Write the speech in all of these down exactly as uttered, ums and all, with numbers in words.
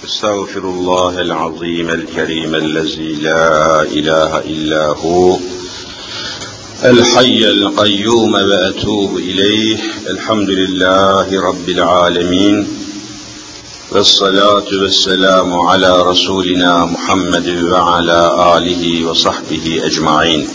استغفر الله العظيم الكريم الذي لا إله إلا هو الحي القيوم وأتوب إليه. الحمد لله رب العالمين والصلاة والسلام على رسولنا محمد وعلى آله وصحبه أجمعين.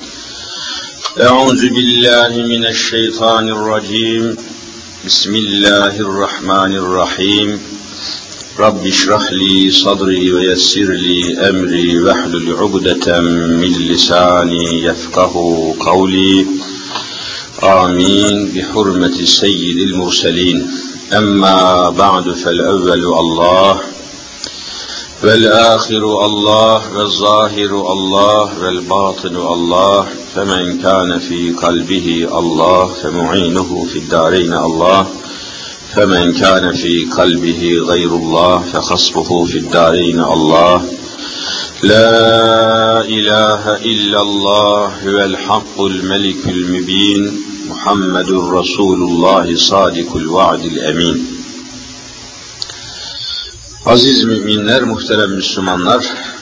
أعوذ بالله من الشيطان الرجيم. بسم الله الرحمن الرحيم. رب اشرح لي صدري ويسر لي أمري واحلل عقدة من لساني يفقه قولي. آمين بحرمة سيد المرسلين. أما بعد فالأول الله والآخر الله والظاهر الله والباطن الله، فمن كان في قلبه الله فمعينه في الدارين الله، فمن كان في قلبه غير الله فخصبه في الدارين الله. لا إله إلا الله هو الحق الملك المبين محمد رسول الله صادق الوعد الأمين. Aziz müminler, muhterem Müslümanlar,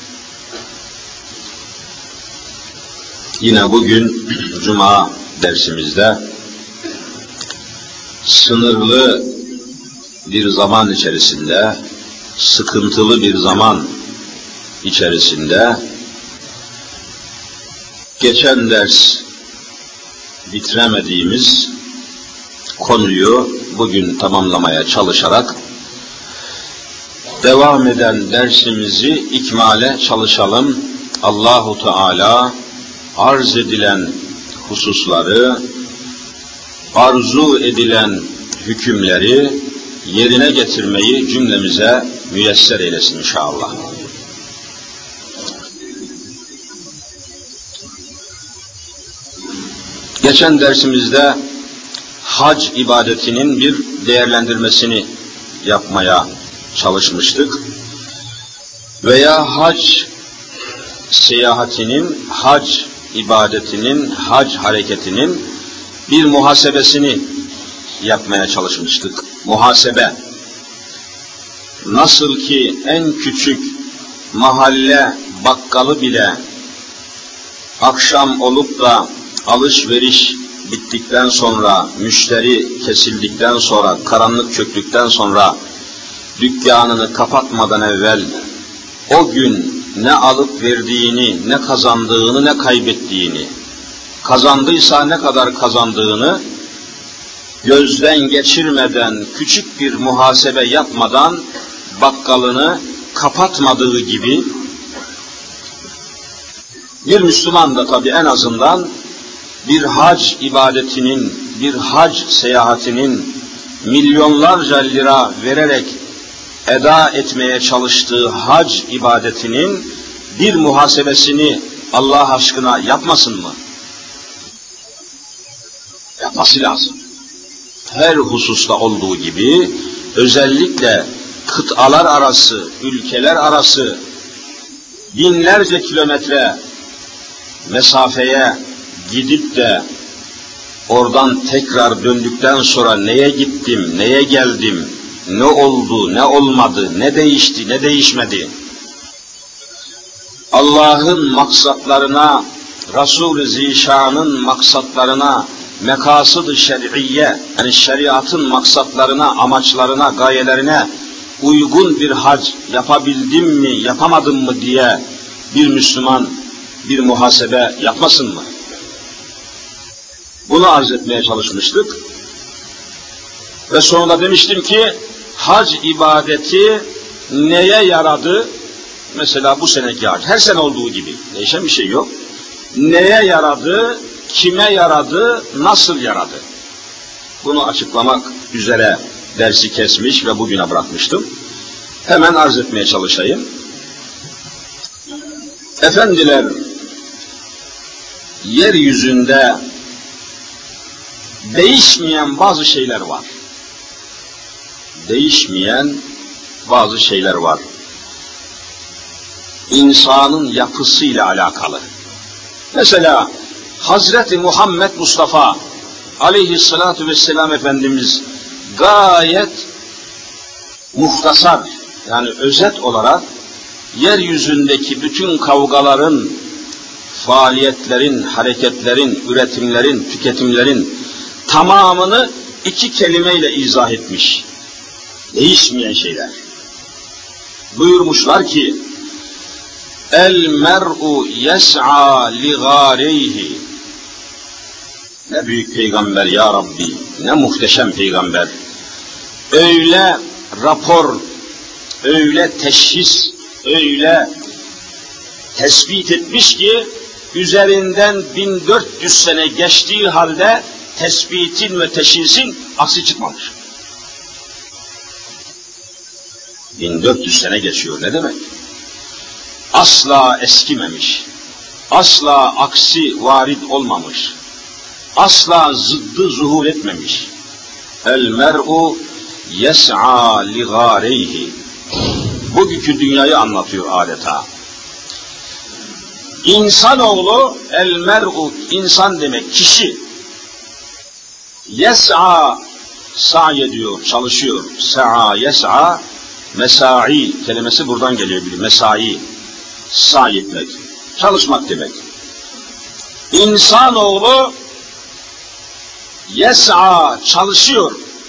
yine bugün Cuma dersimizde sınırlı bir zaman içerisinde, sıkıntılı bir zaman içerisinde, geçen ders bitiremediğimiz konuyu bugün tamamlamaya çalışarak devam eden dersimizi ikmale çalışalım. Allahu Teala arz edilen hususları, arzu edilen hükümleri yerine getirmeyi cümlemize müyesser eylesin inşallah. Geçen dersimizde hac ibadetinin bir değerlendirmesini yapmaya çalışmıştık. Veya hac seyahatinin, hac ibadetinin, hac hareketinin bir muhasebesini yapmaya çalışmıştık. Muhasebe, nasıl ki en küçük mahalle bakkalı bile akşam olup da alışveriş bittikten sonra, müşteri kesildikten sonra, karanlık çöktükten sonra dükkanını kapatmadan evvel o gün ne alıp verdiğini, ne kazandığını, ne kaybettiğini, kazandıysa ne kadar kazandığını gözden geçirmeden, küçük bir muhasebe yapmadan bakkalını kapatmadığı gibi, bir Müslüman da tabii en azından bir hac ibadetinin, bir hac seyahatinin milyonlarca lira vererek eda etmeye çalıştığı hac ibadetinin bir muhasebesini Allah aşkına yapmasın mı? Yapması lazım. Her hususta olduğu gibi özellikle kıtalar arası, ülkeler arası binlerce kilometre mesafeye gidip de oradan tekrar döndükten sonra neye gittim, neye geldim, ne oldu, ne olmadı, ne değişti, ne değişmedi, Allah'ın maksatlarına, Resul-i Zişan'ın maksatlarına, mekasıd-ı şer'iyye, yani şeriatın maksatlarına, amaçlarına, gayelerine uygun bir hac yapabildim mi, yapamadım mı diye bir Müslüman bir muhasebe yapmasın mı? Bunu arz etmeye çalışmıştık. Ve sonunda demiştim ki, hac ibadeti neye yaradı? Mesela bu seneki hac, her sene olduğu gibi, değişen bir şey yok. Neye yaradı, kime yaradı, nasıl yaradı? Bunu açıklamak üzere dersi kesmiş ve bugüne bırakmıştım. Hemen arz etmeye çalışayım. Efendiler, yeryüzünde değişmeyen bazı şeyler var. Değişmeyen bazı şeyler var. İnsanın yapısıyla alakalı. Mesela Hazreti Muhammed Mustafa aleyhissalatu vesselam Efendimiz gayet muhtasar, Yani özet olarak yeryüzündeki bütün kavgaların, faaliyetlerin, hareketlerin, üretimlerin, tüketimlerin tamamını iki kelimeyle izah etmiş. Değişmeyen şeyler. Buyurmuşlar ki, El mer'u yes'a li gâreyhi. Ne büyük peygamber ya Rabbi, ne muhteşem peygamber. Öyle rapor, öyle teşhis, öyle tespit etmiş ki, üzerinden bin dört yüz sene geçtiği halde tespitin ve teşhisin aksi çıkmamış. bin dört yüz sene geçiyor, ne demek? Asla eskimemiş, asla aksi varid olmamış, asla zıddı zuhur etmemiş. El mer'u yes'a li gâreyhi. Bugünkü dünyayı anlatıyor adeta. İnsanoğlu, el mer'u, insan demek, kişi. Yes'a, sa'i ediyor, çalışıyor. Sa'a, yes'a, mesai kelimesi buradan geliyor, biliyor. Mesai, sa'i etmek, çalışmak demek. İnsanoğlu, yes'a, çalışıyor.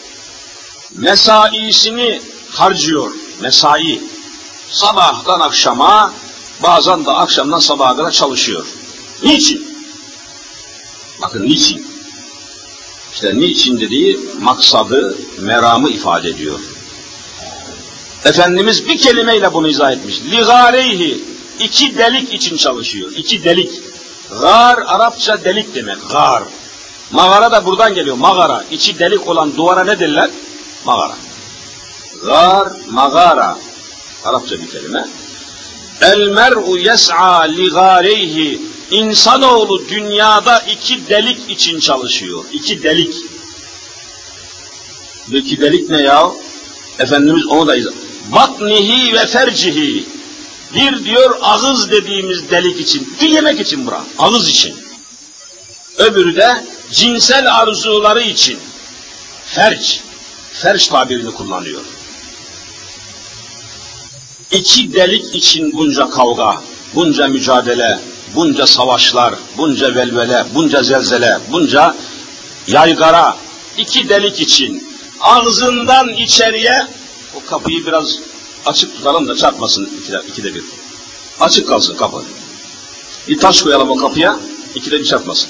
Mesaisini harcıyor, mesai. Sabahtan akşama, bazen de akşamdan sabaha kadar çalışıyor. Niçin? Bakın niçin? İşte niçin dediği maksadı, meramı ifade ediyor. Efendimiz bir kelimeyle bunu izah etmiş. Ligâreyhi, iki delik için çalışıyor. İki delik. Gâr, Arapça delik demek. Gâr. Mağara da buradan geliyor. Mağara. İçi delik olan duvara ne derler? Mağara. Gâr, mağara. Arapça bir kelime. El mer'u yes'a li gâreyhi. İnsanoğlu dünyada iki delik için çalışıyor. İki delik. Bu iki delik ne ya? Efendimiz onu da izah. Batnihi ve fercihi. Bir diyor ağız dediğimiz delik için. Bir yemek için bura. Ağız için. Öbürü de cinsel arzuları için. Ferç. Ferç tabirini kullanıyor. İki delik için bunca kavga, bunca mücadele, bunca savaşlar, bunca velvele, bunca zelzele, bunca yaygara, iki delik için ağzından içeriye, o kapıyı biraz açık tutalım da çarpmasın ikide, ikide bir. Açık kalsın kapı. Bir taş koyalım o kapıya, ikide bir çarpmasın.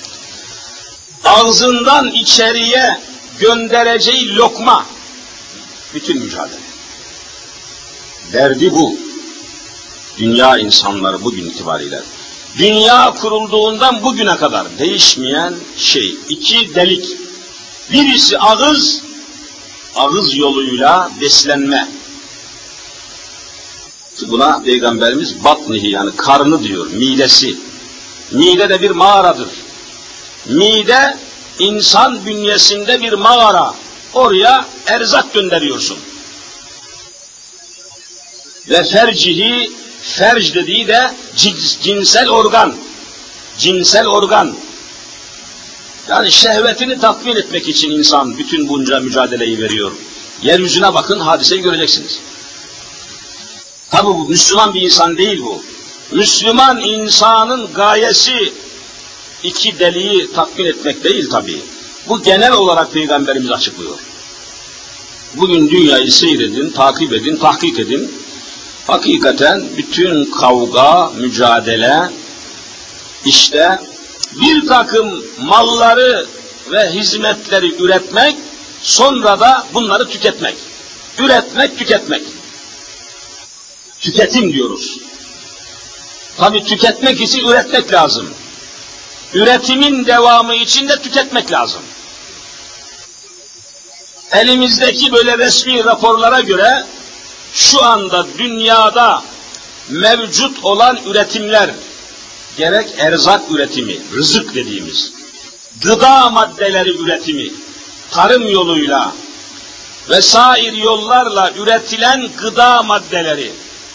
Ağzından içeriye göndereceği lokma, bütün mücadele. Derdi bu. Dünya insanları bugün itibariyle. Dünya kurulduğundan bugüne kadar değişmeyen şey. İki delik. Birisi ağız, ağız yoluyla beslenme. Buna Peygamberimiz batnihi, yani karnı diyor, midesi. Mide de bir mağaradır. Mide, insan bünyesinde bir mağara. Oraya erzak gönderiyorsun. Ve fercihi, ferc dediği de cins, cinsel organ. Cinsel organ. Yani şehvetini tatmin etmek için insan bütün bunca mücadeleyi veriyor. Yeryüzüne bakın, hadiseyi göreceksiniz. Tabi bu Müslüman bir insan değil bu. Müslüman insanın gayesi iki deliği tatmin etmek değil tabi. Bu genel olarak Peygamberimiz açıklıyor. Bugün dünyayı seyredin, takip edin, tahkik edin. Hakikaten bütün kavga, mücadele, işte bir takım malları ve hizmetleri üretmek, sonra da bunları tüketmek. Üretmek, tüketmek. Tüketim diyoruz. Tabii tüketmek için üretmek lazım. Üretimin devamı için de tüketmek lazım. Elimizdeki böyle resmi raporlara göre şu anda dünyada mevcut olan üretimler, gerek erzak üretimi, rızık dediğimiz, gıda maddeleri üretimi, tarım yoluyla vesaire yollarla üretilen gıda maddeleri,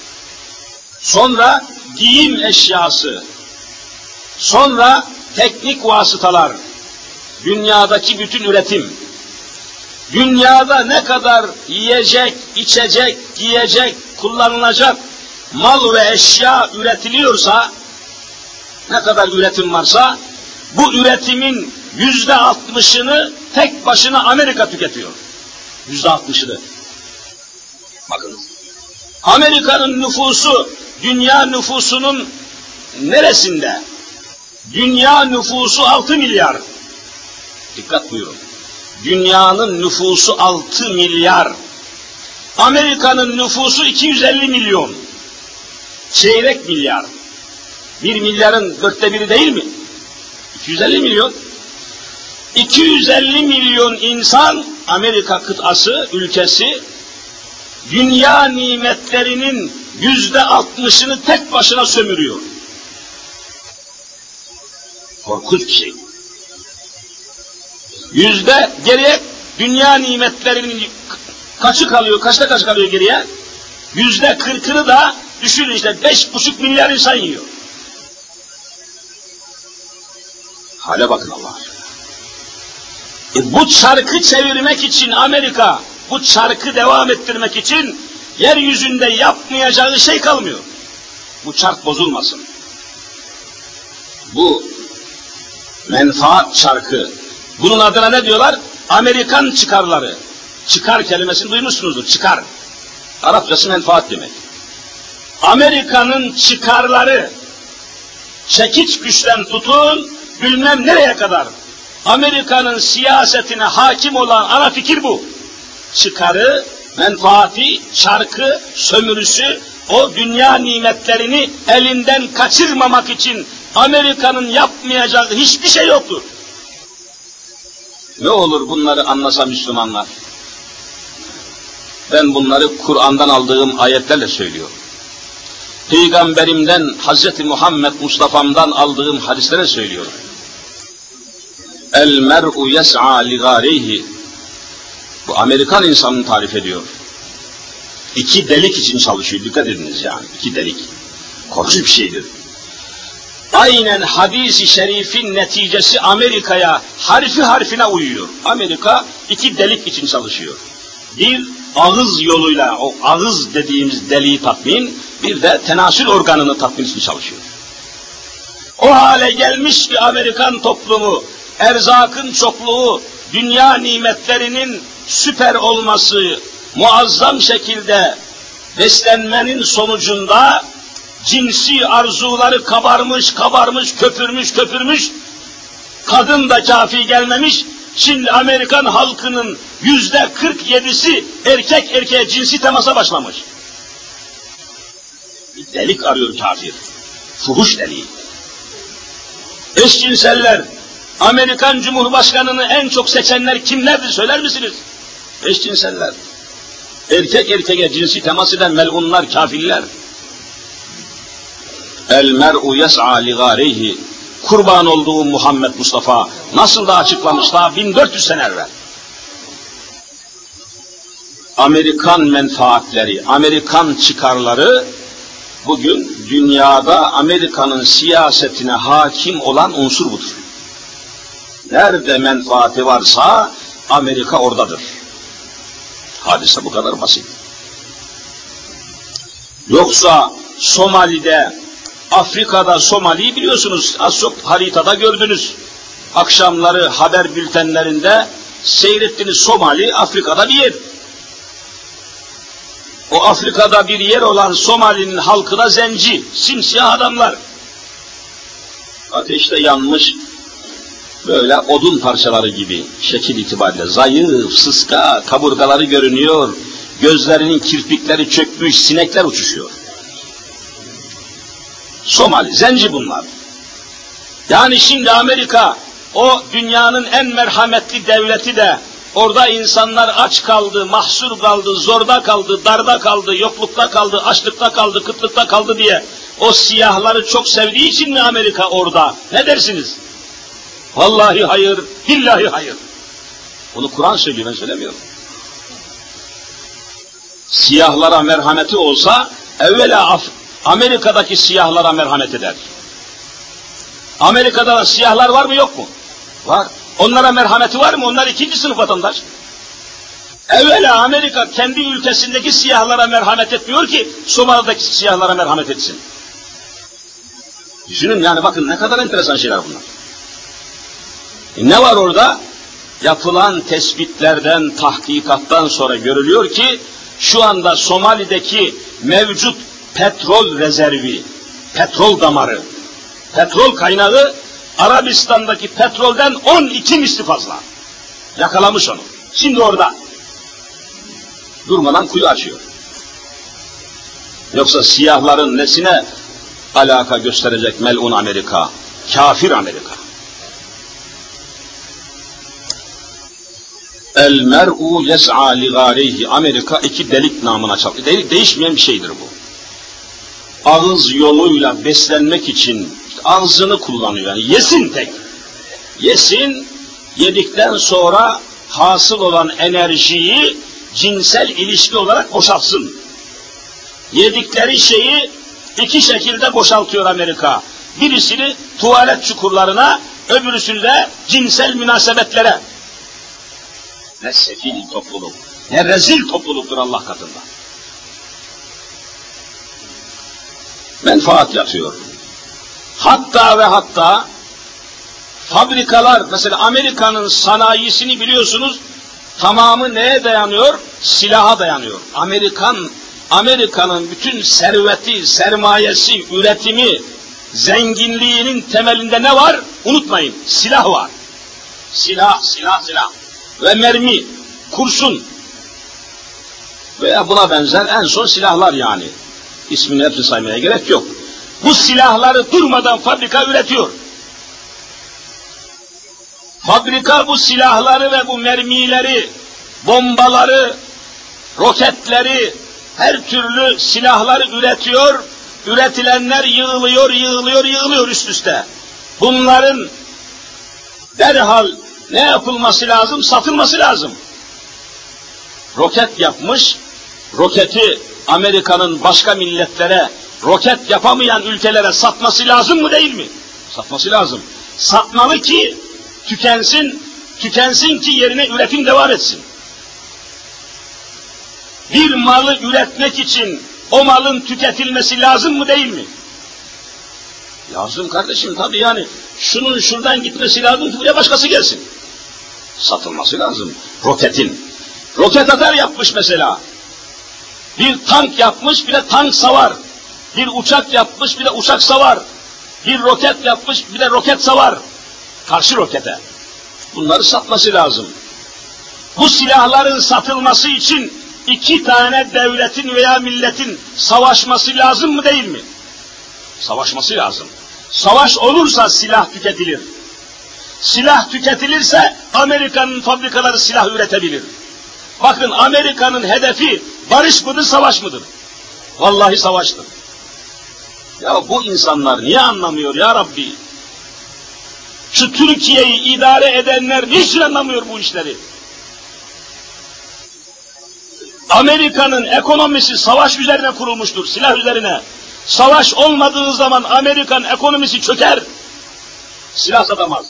sonra giyim eşyası, sonra teknik vasıtalar, dünyadaki bütün üretim, dünyada ne kadar yiyecek, içecek, yiyecek, kullanılacak mal ve eşya üretiliyorsa, ne kadar üretim varsa, bu üretimin yüzde altmışını tek başına Amerika tüketiyor. Yüzde altmışını. Bakın, Amerika'nın nüfusu, dünya nüfusunun neresinde? Dünya nüfusu altı milyar. Dikkat buyurun. Dünyanın nüfusu altı milyar. Amerika'nın nüfusu iki yüz elli milyon. Çeyrek milyar. Bir milyarın dörtte biri değil mi? iki yüz elli milyon. iki yüz elli milyon insan Amerika kıtası, ülkesi, dünya nimetlerinin yüzde altmışını tek başına sömürüyor. Korkunç bir şey. Yüzde geriye dünya nimetlerinin kaçı kalıyor, kaçta kaç kalıyor geriye? Yüzde kırkını da düşünün işte beş buçuk milyar insan yiyor. Hale bakın Allah aşkına. E bu çarkı çevirmek için Amerika, bu çarkı devam ettirmek için yeryüzünde yapmayacağı şey kalmıyor. Bu çark bozulmasın. Bu menfaat çarkı. Bunun adına ne diyorlar? Amerikan çıkarları. Çıkar kelimesini duymuşsunuzdur. Çıkar. Arapçası menfaat demek. Amerika'nın çıkarları, çekiç güçten tutun, bilmem nereye kadar. Amerika'nın siyasetine hakim olan ana fikir bu. Çıkarı, menfaati, çarkı, sömürüsü, o dünya nimetlerini elinden kaçırmamak için Amerika'nın yapmayacağı hiçbir şey yoktur. Ne olur bunları anlasa Müslümanlar. Ben bunları Kur'an'dan aldığım ayetlerle söylüyorum. Peygamberimden, Hazreti Muhammed Mustafa'mdan aldığım hadislere söylüyorum. El mer'u yes'a li gâreyhi. Bu Amerikan insanını tarif ediyor. İki delik için çalışıyor, dikkat ediniz yani, iki delik. Korkunç bir şeydir. Aynen hadis-i şerifin neticesi Amerika'ya harfi harfine uyuyor. Amerika iki delik için çalışıyor. Bir, ağız yoluyla, o ağız dediğimiz deliği tatmin, bir de tenasül organını tatmin için çalışıyor. O hale gelmiş ki Amerikan toplumu, erzakın çokluğu, dünya nimetlerinin süper olması, muazzam şekilde beslenmenin sonucunda cinsi arzuları kabarmış, kabarmış, köpürmüş, köpürmüş, kadın da kafi gelmemiş, şimdi Amerikan halkının yüzde kırk yedisi erkek erkeğe cinsi temasa başlamış. Bir delik arıyor kafir, fuhuş deliği. Eşcinseller, Amerikan Cumhurbaşkanı'nı en çok seçenler kimlerdir söyler misiniz? Eşcinseller. Erkek erkeğe cinsi temas eden melunlar, kafirler. El mer'u yes'a li gâreyhi. Kurban olduğu Muhammed Mustafa nasıl da açıklamış daha bin dört yüz sene evvel. Amerikan menfaatleri, Amerikan çıkarları bugün dünyada Amerika'nın siyasetine hakim olan unsur budur. Nerede menfaati varsa Amerika oradadır. Hadise bu kadar basit. Yoksa Somali'de, Afrika'da Somali'yi biliyorsunuz, az çok haritada gördünüz. Akşamları haber bültenlerinde seyrettiniz, Somali Afrika'da bir yer. O Afrika'da bir yer olan Somali'nin halkı da zenci, simsiyah adamlar. Ateşte yanmış, böyle odun parçaları gibi şekil itibariyle zayıf, sıska, kaburgaları görünüyor, gözlerinin kirpikleri çökmüş, sinekler uçuşuyor. Somali, zenci bunlar. Yani şimdi Amerika, o dünyanın en merhametli devleti de, orada insanlar aç kaldı, mahsur kaldı, zorda kaldı, darda kaldı, yoklukta kaldı, açlıkta kaldı, kıtlıkta kaldı diye, o siyahları çok sevdiği için mi Amerika orada? Ne dersiniz? Vallahi hayır, billahi hayır. Bunu Kur'an söylüyor, ben söylemiyorum. Siyahlara merhameti olsa, evvela Amerika'daki siyahlara merhamet eder. Amerika'da siyahlar var mı yok mu? Var. Onlara merhameti var mı? Onlar ikinci sınıf vatandaş. Evvela Amerika kendi ülkesindeki siyahlara merhamet etmiyor ki Somali'deki siyahlara merhamet etsin. Düşünün yani, bakın ne kadar enteresan şeyler bunlar. E ne var orada? Yapılan tespitlerden, tahkikattan sonra görülüyor ki şu anda Somali'deki mevcut petrol rezervi, petrol damarı, petrol kaynağı Arabistan'daki petrolden on iki misli fazla. Yakalamış onu. Şimdi orada durmadan kuyu açıyor. Yoksa siyahların nesine alaka gösterecek melun Amerika, kafir Amerika. El mer'u yes'a li gâreyhi. Amerika iki delik namına çalıyor. Delik değişmeyen bir şeydir bu. Ağız yoluyla beslenmek için işte ağzını kullanıyor. Yani yesin tek. Yesin, yedikten sonra hasıl olan enerjiyi cinsel ilişki olarak boşaltsın. Yedikleri şeyi iki şekilde boşaltıyor Amerika. Birisini tuvalet çukurlarına, öbürüsünü de cinsel münasebetlere. Ne sefil topluluk, ne rezil topluluktur Allah katında. Menfaat yatıyor. Hatta ve hatta fabrikalar, mesela Amerika'nın sanayisini biliyorsunuz, tamamı neye dayanıyor? Silaha dayanıyor. Amerikan, Amerika'nın bütün serveti, sermayesi, üretimi, zenginliğinin temelinde ne var? Unutmayın, silah var. Silah, silah, silah. Ve mermi, kurşun veya buna benzer en son silahlar yani. İsmini hepsini saymaya gerek yok. Bu silahları durmadan fabrika üretiyor. Fabrika bu silahları ve bu mermileri, bombaları, roketleri, her türlü silahları üretiyor. Üretilenler yığılıyor, yığılıyor, yığılıyor üst üste. Bunların derhal ne yapılması lazım? Satılması lazım. Roket yapmış, roketi Amerika'nın başka milletlere, roket yapamayan ülkelere satması lazım mı değil mi? Satması lazım. Satmalı ki tükensin, tükensin ki yerine üretim devam etsin. Bir malı üretmek için o malın tüketilmesi lazım mı değil mi? Lazım kardeşim, tabii yani. Şunun şuradan gitmesi lazım ki buraya başkası gelsin. Satılması lazım roketin. Roket atar yapmış mesela. Bir tank yapmış, bir de tank savar. Bir uçak yapmış, bir de uçak savar. Bir roket yapmış, bir de roket savar. Karşı rokete. Bunları satması lazım. Bu silahların satılması için iki tane devletin veya milletin savaşması lazım mı değil mi? Savaşması lazım. Savaş olursa silah tüketilir. Silah tüketilirse Amerika'nın fabrikaları silah üretebilir. Bakın, Amerika'nın hedefi barış mıdır, savaş mıdır? Vallahi savaştır. Ya bu insanlar niye anlamıyor ya Rabbi? Şu Türkiye'yi idare edenler niçin anlamıyor bu işleri? Amerika'nın ekonomisi savaş üzerine kurulmuştur, silah üzerine. Savaş olmadığı zaman Amerikan ekonomisi çöker. Silah satamaz.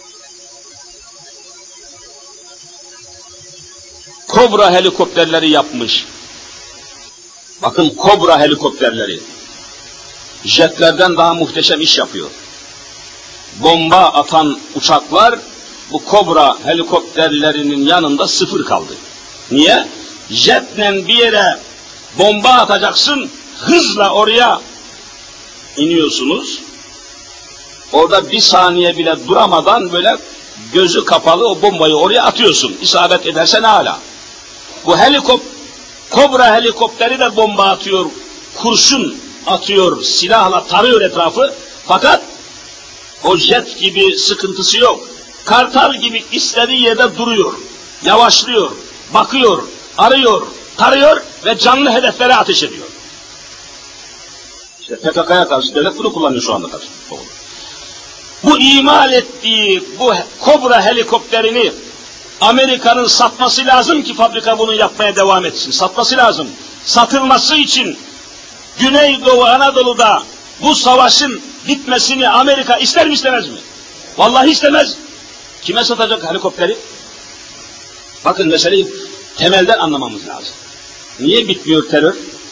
Kobra helikopterleri yapmış. Bakın, Kobra helikopterleri. Jetlerden daha muhteşem iş yapıyor. Bomba atan uçaklar bu Kobra helikopterlerinin yanında sıfır kaldı. Niye? Jetle bir yere bomba atacaksın, hızla oraya iniyorsunuz. Orada bir saniye bile duramadan böyle gözü kapalı o bombayı oraya atıyorsun. İsabet ederse ne hala. Bu helikop Kobra helikopteri de bomba atıyor, kurşun atıyor, silahla tarıyor etrafı. Fakat o jet gibi sıkıntısı yok. Kartal gibi istediği yerde duruyor, yavaşlıyor, bakıyor, arıyor, tarıyor ve canlı hedeflere ateş ediyor. İşte P K K'ya karşı devlet bunu kullanıyor şu anda karşı. Bu imal ettiği bu Kobra helikopterini Amerika'nın satması lazım ki fabrika bunu yapmaya devam etsin. Satması lazım. Satılması için Güneydoğu Anadolu'da bu savaşın bitmesini Amerika ister mi istemez mi? Vallahi istemez. Kime satacak helikopteri? Bakın meseleyi Temelden anlamamız lazım. Niye bitmiyor terör?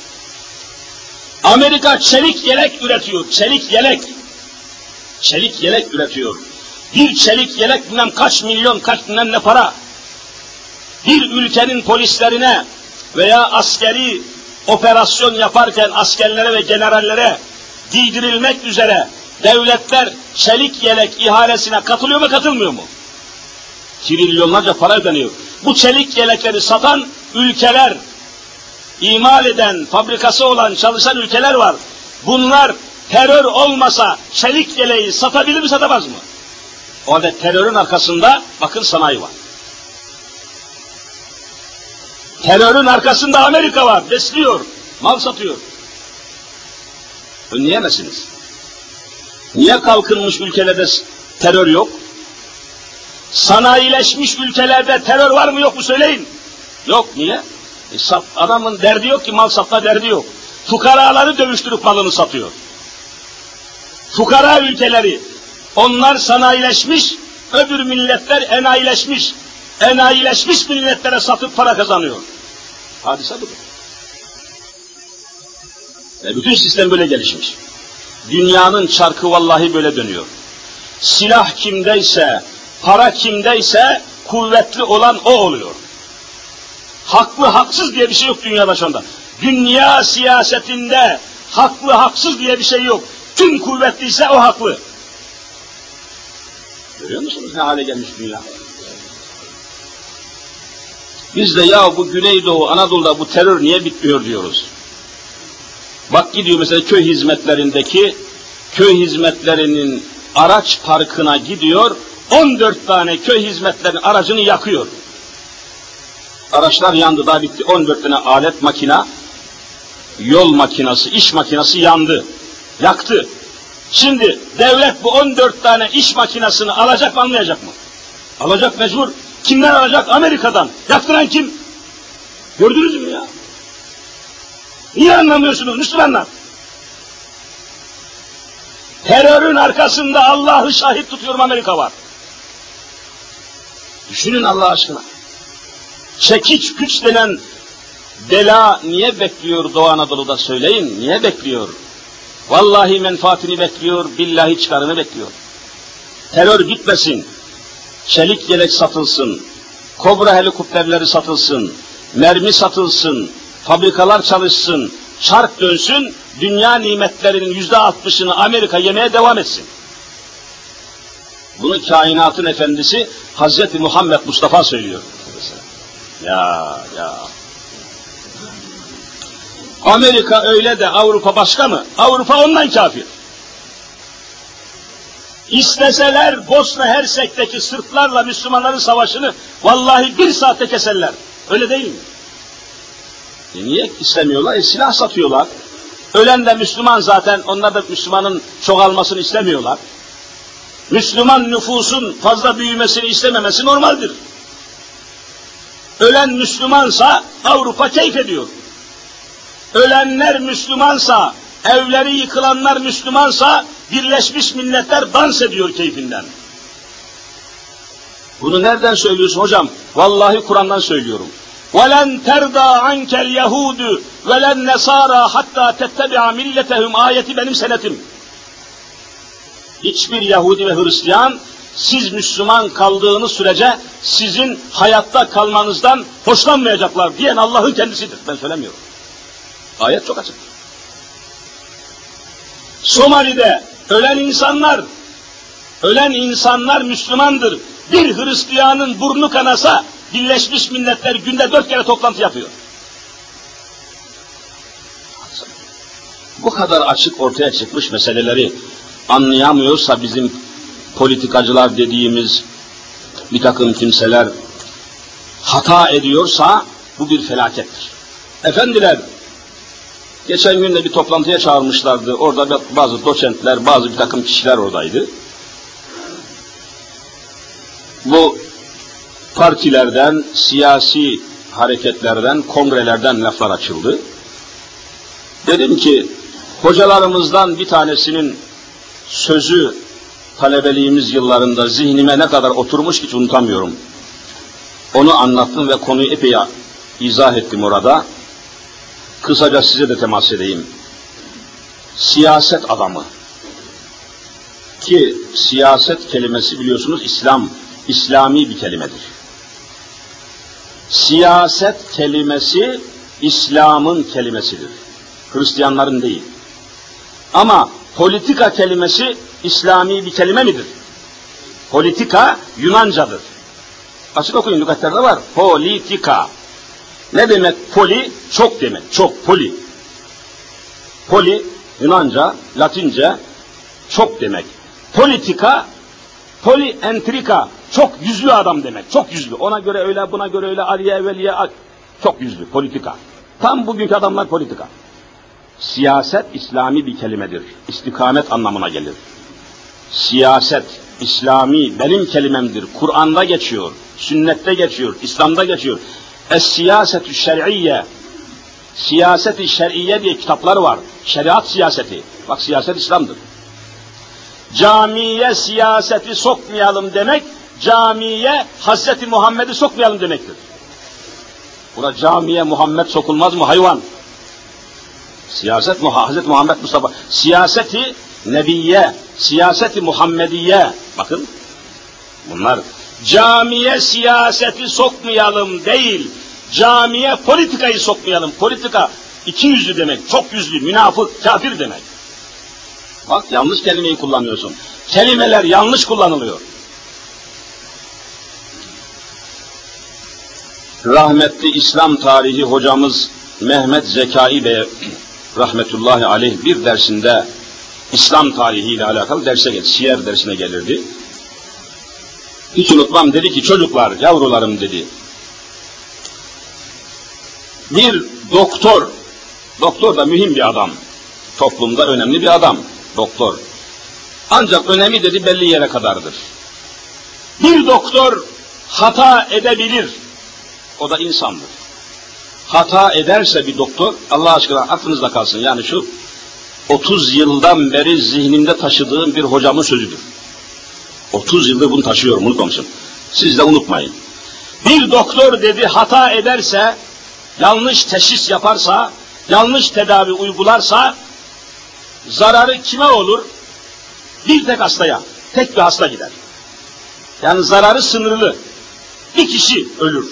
Amerika çelik yelek üretiyor, çelik yelek. Çelik yelek üretiyor. Bir çelik yelek bilmem kaç milyon, kaç bilmem ne para. Bir ülkenin polislerine veya askeri operasyon yaparken askerlere ve generallere giydirilmek üzere devletler çelik yelek ihalesine katılıyor mu, katılmıyor mu? Trilyonlarca para ödeniyor. Bu çelik yelekleri satan ülkeler, imal eden, fabrikası olan, çalışan ülkeler var. Bunlar terör olmasa çelik yeleği satabilir mi, satamaz mı? O halde terörün arkasında bakın sanayi var. Terörün arkasında Amerika var, besliyor, mal satıyor. Önleyemezsiniz. Niye kalkınmış ülkelerde terör yok? Sanayileşmiş ülkelerde terör var mı yok mu söyleyin. Yok, niye? E, sat, adamın derdi yok ki, mal satma derdi yok. Fukaraları dövüştürüp malını satıyor. Fukara ülkeleri, onlar sanayileşmiş, öbür milletler enayileşmiş. Enayileşmiş milletlere satıp para kazanıyor. Hadise budur. Ve bütün sistem böyle gelişmiş. Dünyanın çarkı vallahi böyle dönüyor. Silah kimdeyse, para kimdeyse kuvvetli olan o oluyor. Haklı haksız diye bir şey yok dünyada şu anda. Dünya siyasetinde haklı haksız diye bir şey yok. Kim kuvvetliyse o haklı. Görüyor musunuz ne hale gelmiş dünya? Biz de ya bu Güneydoğu, Anadolu'da bu terör niye bitmiyor diyoruz. Bak gidiyor mesela köy hizmetlerindeki, köy hizmetlerinin araç parkına gidiyor, on dört tane köy hizmetlerinin aracını yakıyor. Araçlar yandı, daha bitti, on dört tane alet makina, yol makinası, iş makinası yandı, yaktı. Şimdi devlet bu on dört tane iş makinasını alacak mı, almayacak mı? Alacak mecbur. Kimden alacak? Amerika'dan. Yaktıran kim? Gördünüz mü ya? Niye anlamıyorsunuz Müslümanlar? Terörün arkasında Allah'ı şahit tutuyorum Amerika var. Düşünün Allah aşkına. Çekiç güç denen bela niye bekliyor Doğu Anadolu'da söyleyin? Niye bekliyor? Vallahi menfaatini bekliyor, billahi çıkarını bekliyor. Terör gitmesin, çelik yelek satılsın, kobra helikopterleri satılsın, mermi satılsın, fabrikalar çalışsın, çark dönsün, dünya nimetlerinin yüzde altmışını Amerika yemeye devam etsin. Bunu kainatın efendisi Hazreti Muhammed Mustafa söylüyor. Ya ya. Amerika öyle de Avrupa başka mı? Avrupa ondan kafir. İsteseler Bosna Hersek'teki Sırplarla Müslümanların savaşını vallahi bir saatte keserler. Öyle değil mi? E niye istemiyorlar? E silah satıyorlar. Ölen de Müslüman zaten, onlar da Müslümanın çoğalmasını istemiyorlar. Müslüman nüfusun fazla büyümesini istememesi normaldir. Ölen Müslümansa Avrupa keyif ediyor. Ölenler Müslümansa, evleri yıkılanlar Müslümansa, Birleşmiş Milletler dans ediyor keyfinden. Bunu nereden söylüyorsun hocam? Vallahi Kur'an'dan söylüyorum. وَلَنْ تَرْضَى عَنْكَ الْيَهُودُ وَلَنْ نَصَارَى حَتَّى تَتَّبِعَ مِلَّتَهُمْ ayeti benim senetim. Hiçbir Yahudi ve Hristiyan, siz Müslüman kaldığınız sürece sizin hayatta kalmanızdan hoşlanmayacaklar diyen Allah'ın kendisidir. Ben söylemiyorum. Ayet çok açık. Somali'de ölen insanlar, ölen insanlar Müslümandır. Bir Hristiyanın burnu kanasa, Birleşmiş Milletler günde dört kere toplantı yapıyor. Bu kadar açık ortaya çıkmış meseleleri anlayamıyorsa bizim politikacılar dediğimiz bir takım kimseler hata ediyorsa bu bir felakettir. Efendiler, geçen gün de bir toplantıya çağırmışlardı. Orada bazı doçentler, bazı bir takım kişiler oradaydı. Bu partilerden, siyasi hareketlerden, kongrelerden laflar açıldı. Dedim ki, hocalarımızdan bir tanesinin sözü talebeliğimiz yıllarında zihnime ne kadar oturmuş hiç unutamıyorum. Onu anlattım ve konuyu epey izah ettim orada. Kısaca size de temas edeyim. Siyaset adamı ki siyaset kelimesi biliyorsunuz İslam, İslami bir kelimedir. Siyaset kelimesi İslam'ın kelimesidir. Hristiyanların değil. Ama politika kelimesi İslami bir kelime midir? Politika Yunancadır. Açık okuyun, lügatlerde var. Politika. Ne demek poli? Çok demek. Çok, poli. Poli, Yunanca, Latince çok demek. Politika, polientrika, çok yüzlü adam demek. Çok yüzlü. Ona göre öyle, buna göre öyle, Aliye, Eveliye, çok yüzlü. Politika. Tam bugünkü adamlar politika. Siyaset İslami bir kelimedir. İstikamet anlamına gelir. Siyaset, İslami, benim kelimemdir. Kur'an'da geçiyor, sünnette geçiyor, İslam'da geçiyor. Es-siyasetü şer'iyye, siyaset-i şer'iyye diye kitaplar var. Şeriat siyaseti. Bak siyaset İslam'dır. Camiye siyaseti sokmayalım demek, camiye Hazreti Muhammed'i sokmayalım demektir. Buna camiye Muhammed sokulmaz mı hayvan? Siyaset Hazreti Muhammed Mustafa. Siyaseti Nebiye, siyaseti Muhammediye. Bakın bunlar camiye siyaseti sokmayalım değil, camiye politikayı sokmayalım. Politika iki yüzlü demek, çok yüzlü, münafık, kafir demek. Bak yanlış kelimeyi kullanıyorsun. Kelimeler yanlış kullanılıyor. Rahmetli İslam tarihi hocamız Mehmet Zekai Bey rahmetullahi aleyh bir dersinde İslam tarihiyle alakalı derse geldi. Siyer dersine gelirdi. Hiç unutmam, dedi ki çocuklar, yavrularım dedi. Bir doktor, doktor da mühim bir adam. Toplumda önemli bir adam, doktor. Ancak önemi dedi belli yere kadardır. Bir doktor hata edebilir. O da insandır. Hata ederse bir doktor, Allah aşkına aklınızda kalsın, yani şu otuz yıldan beri zihnimde taşıdığım bir hocamın sözüdür. otuz yıldır bunu taşıyorum, unutmamışım. Siz de unutmayın. Bir doktor dedi hata ederse, yanlış teşhis yaparsa, yanlış tedavi uygularsa, zararı kime olur? Bir tek hastaya, tek bir hasta gider. Yani zararı sınırlı. Bir kişi ölür.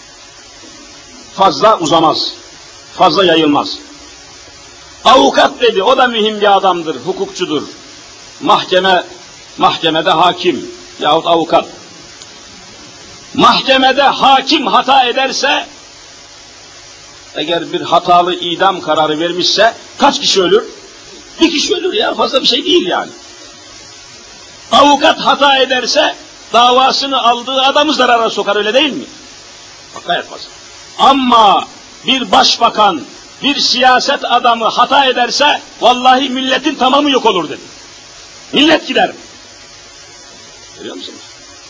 Fazla uzamaz, fazla yayılmaz. Avukat dedi, o da mühim bir adamdır, hukukçudur. Mahkeme, mahkemede hakim yahut avukat. Mahkemede hakim hata ederse, eğer bir hatalı idam kararı vermişse, kaç kişi ölür? Bir kişi ölür ya, fazla bir şey değil yani. Avukat hata ederse, davasını aldığı adamı zarara sokar, öyle değil mi? Hata yapmaz. Ama bir başbakan, bir siyaset adamı hata ederse, vallahi milletin tamamı yok olur dedi. Millet gider. Görüyor musunuz?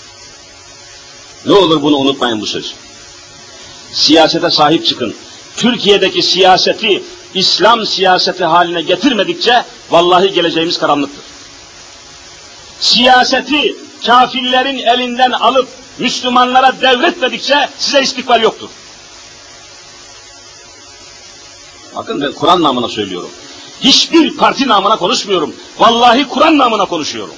Ne olur bunu unutmayın bu sözü. Siyasete sahip çıkın. Türkiye'deki siyaseti İslam siyaseti haline getirmedikçe vallahi geleceğimiz karanlıktır. Siyaseti kafirlerin elinden alıp Müslümanlara devretmedikçe size istikbal yoktur. Bakın ben Kur'an namına söylüyorum. Hiçbir parti namına konuşmuyorum. Vallahi Kur'an namına konuşuyorum.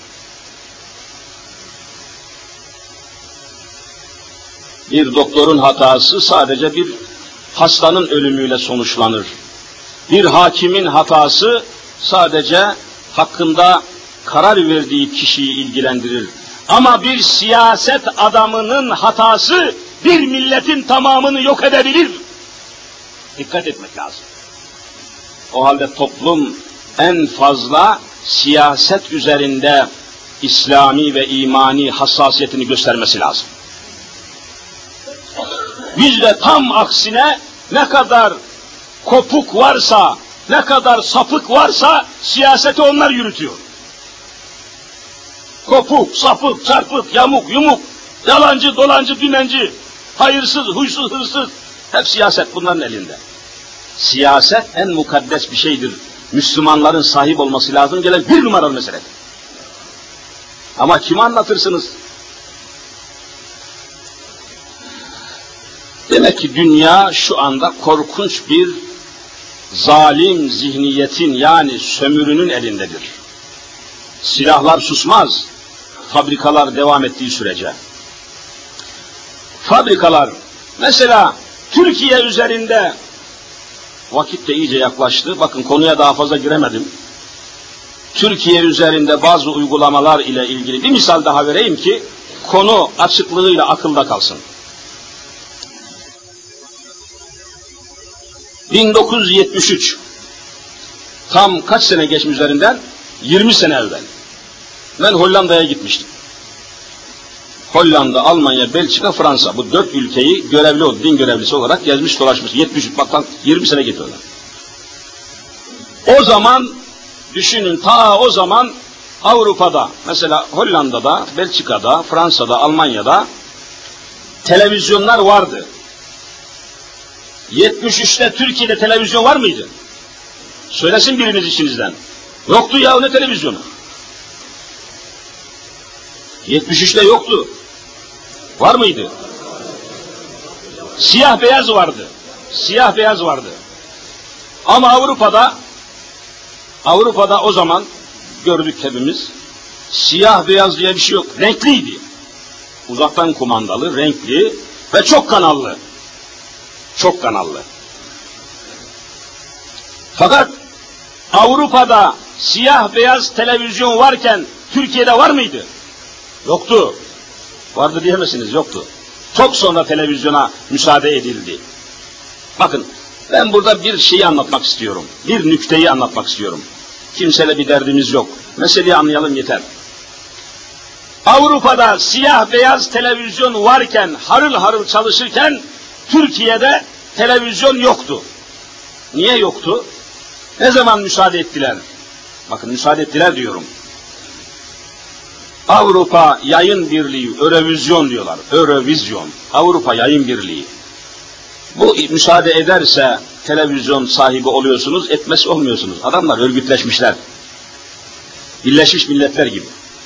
Bir doktorun hatası sadece bir hastanın ölümüyle sonuçlanır. Bir hakimin hatası sadece hakkında karar verdiği kişiyi ilgilendirir. Ama bir siyaset adamının hatası bir milletin tamamını yok edebilir. Dikkat etmek lazım. O halde toplum en fazla siyaset üzerinde İslami ve imani hassasiyetini göstermesi lazım. Bizde tam aksine ne kadar kopuk varsa, ne kadar sapık varsa siyaseti onlar yürütüyor. Kopuk, sapık, çarpık, yamuk, yumuk, yalancı, dolancı, dümenci, hayırsız, huysuz, hırsız, hep siyaset bunların elinde. Siyaset en mukaddes bir şeydir. Müslümanların sahip olması lazım gelen bir numaralı meseledir. Ama kime anlatırsınız? Demek ki dünya şu anda korkunç bir zalim zihniyetin, yani sömürünün elindedir. Silahlar susmaz, fabrikalar devam ettiği sürece. Fabrikalar, mesela Türkiye üzerinde, vakit de iyice yaklaştı, bakın konuya daha fazla giremedim. Türkiye üzerinde bazı uygulamalar ile ilgili bir misal daha vereyim ki, konu açıklığıyla akılda kalsın. bin dokuz yüz yetmiş üç, tam kaç sene geçmiş üzerinden? yirmi sene evvel. Ben Hollanda'ya gitmiştim. Hollanda, Almanya, Belçika, Fransa, bu dört ülkeyi görevli oldu, din görevlisi olarak gezmiş dolaşmış. yetmiş üç, baktan yirmi sene gidiyorlar. O zaman, düşünün, ta o zaman Avrupa'da, mesela Hollanda'da, Belçika'da, Fransa'da, Almanya'da televizyonlar vardı. yetmiş üçte Türkiye'de televizyon var mıydı? Söylesin biriniz içinizden. Yoktu ya, ne televizyonu? yetmiş üçte yoktu. Var mıydı? Siyah beyaz vardı. Siyah beyaz vardı. Ama Avrupa'da, Avrupa'da o zaman gördük hepimiz, siyah beyaz diye bir şey yok. Renkliydi. Uzaktan kumandalı, renkli ve çok kanallı. Çok kanallı. Fakat Avrupa'da siyah beyaz televizyon varken Türkiye'de var mıydı? Yoktu. Vardı diyemezsiniz, yoktu. Çok sonra televizyona müsaade edildi. Bakın, ben burada bir şeyi anlatmak istiyorum. Bir nükteyi anlatmak istiyorum. Kimseyle bir derdimiz yok. Meseleyi anlayalım yeter. Avrupa'da siyah beyaz televizyon varken, harıl harıl çalışırken, Türkiye'de televizyon yoktu. Niye yoktu? Ne zaman müsaade ettiler? Bakın, müsaade ettiler diyorum. Avrupa Yayın Birliği, Eurovizyon diyorlar. Eurovizyon, Avrupa Yayın Birliği. Bu müsaade ederse televizyon sahibi oluyorsunuz, etmesi olmuyorsunuz. Adamlar örgütleşmişler. Birleşmiş Milletler gibi.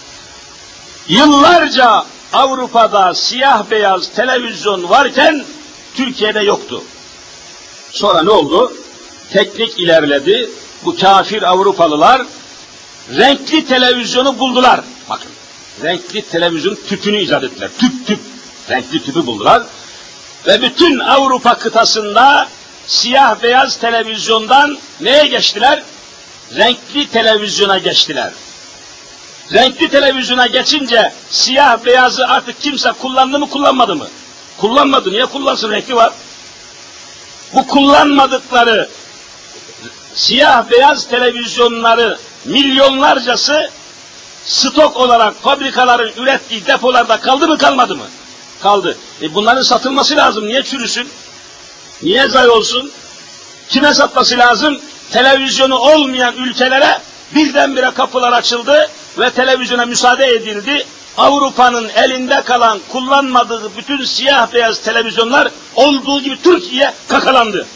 Yıllarca Avrupa'da siyah beyaz televizyon varken Türkiye'de yoktu. Sonra ne oldu? Teknik ilerledi. Bu kafir Avrupalılar renkli televizyonu buldular. Bakın, renkli televizyon tüpünü icat ettiler. Tüp tüp, renkli tüpü buldular. Ve bütün Avrupa kıtasında siyah beyaz televizyondan neye geçtiler? Renkli televizyona geçtiler. Renkli televizyona geçince siyah beyazı artık kimse kullandı mı, kullanmadı mı? Kullanmadı. Niye kullansın? Renkli var. Bu kullanmadıkları siyah beyaz televizyonları milyonlarcası stok olarak fabrikaların ürettiği depolarda kaldı mı, kalmadı mı? Kaldı. E bunların satılması lazım. Niye çürüsün? Niye zayi olsun? Kime satması lazım? Televizyonu olmayan ülkelere birdenbire kapılar açıldı ve televizyona müsaade edildi. Avrupa'nın elinde kalan, kullanmadığı bütün siyah beyaz televizyonlar olduğu gibi Türkiye kakalandı.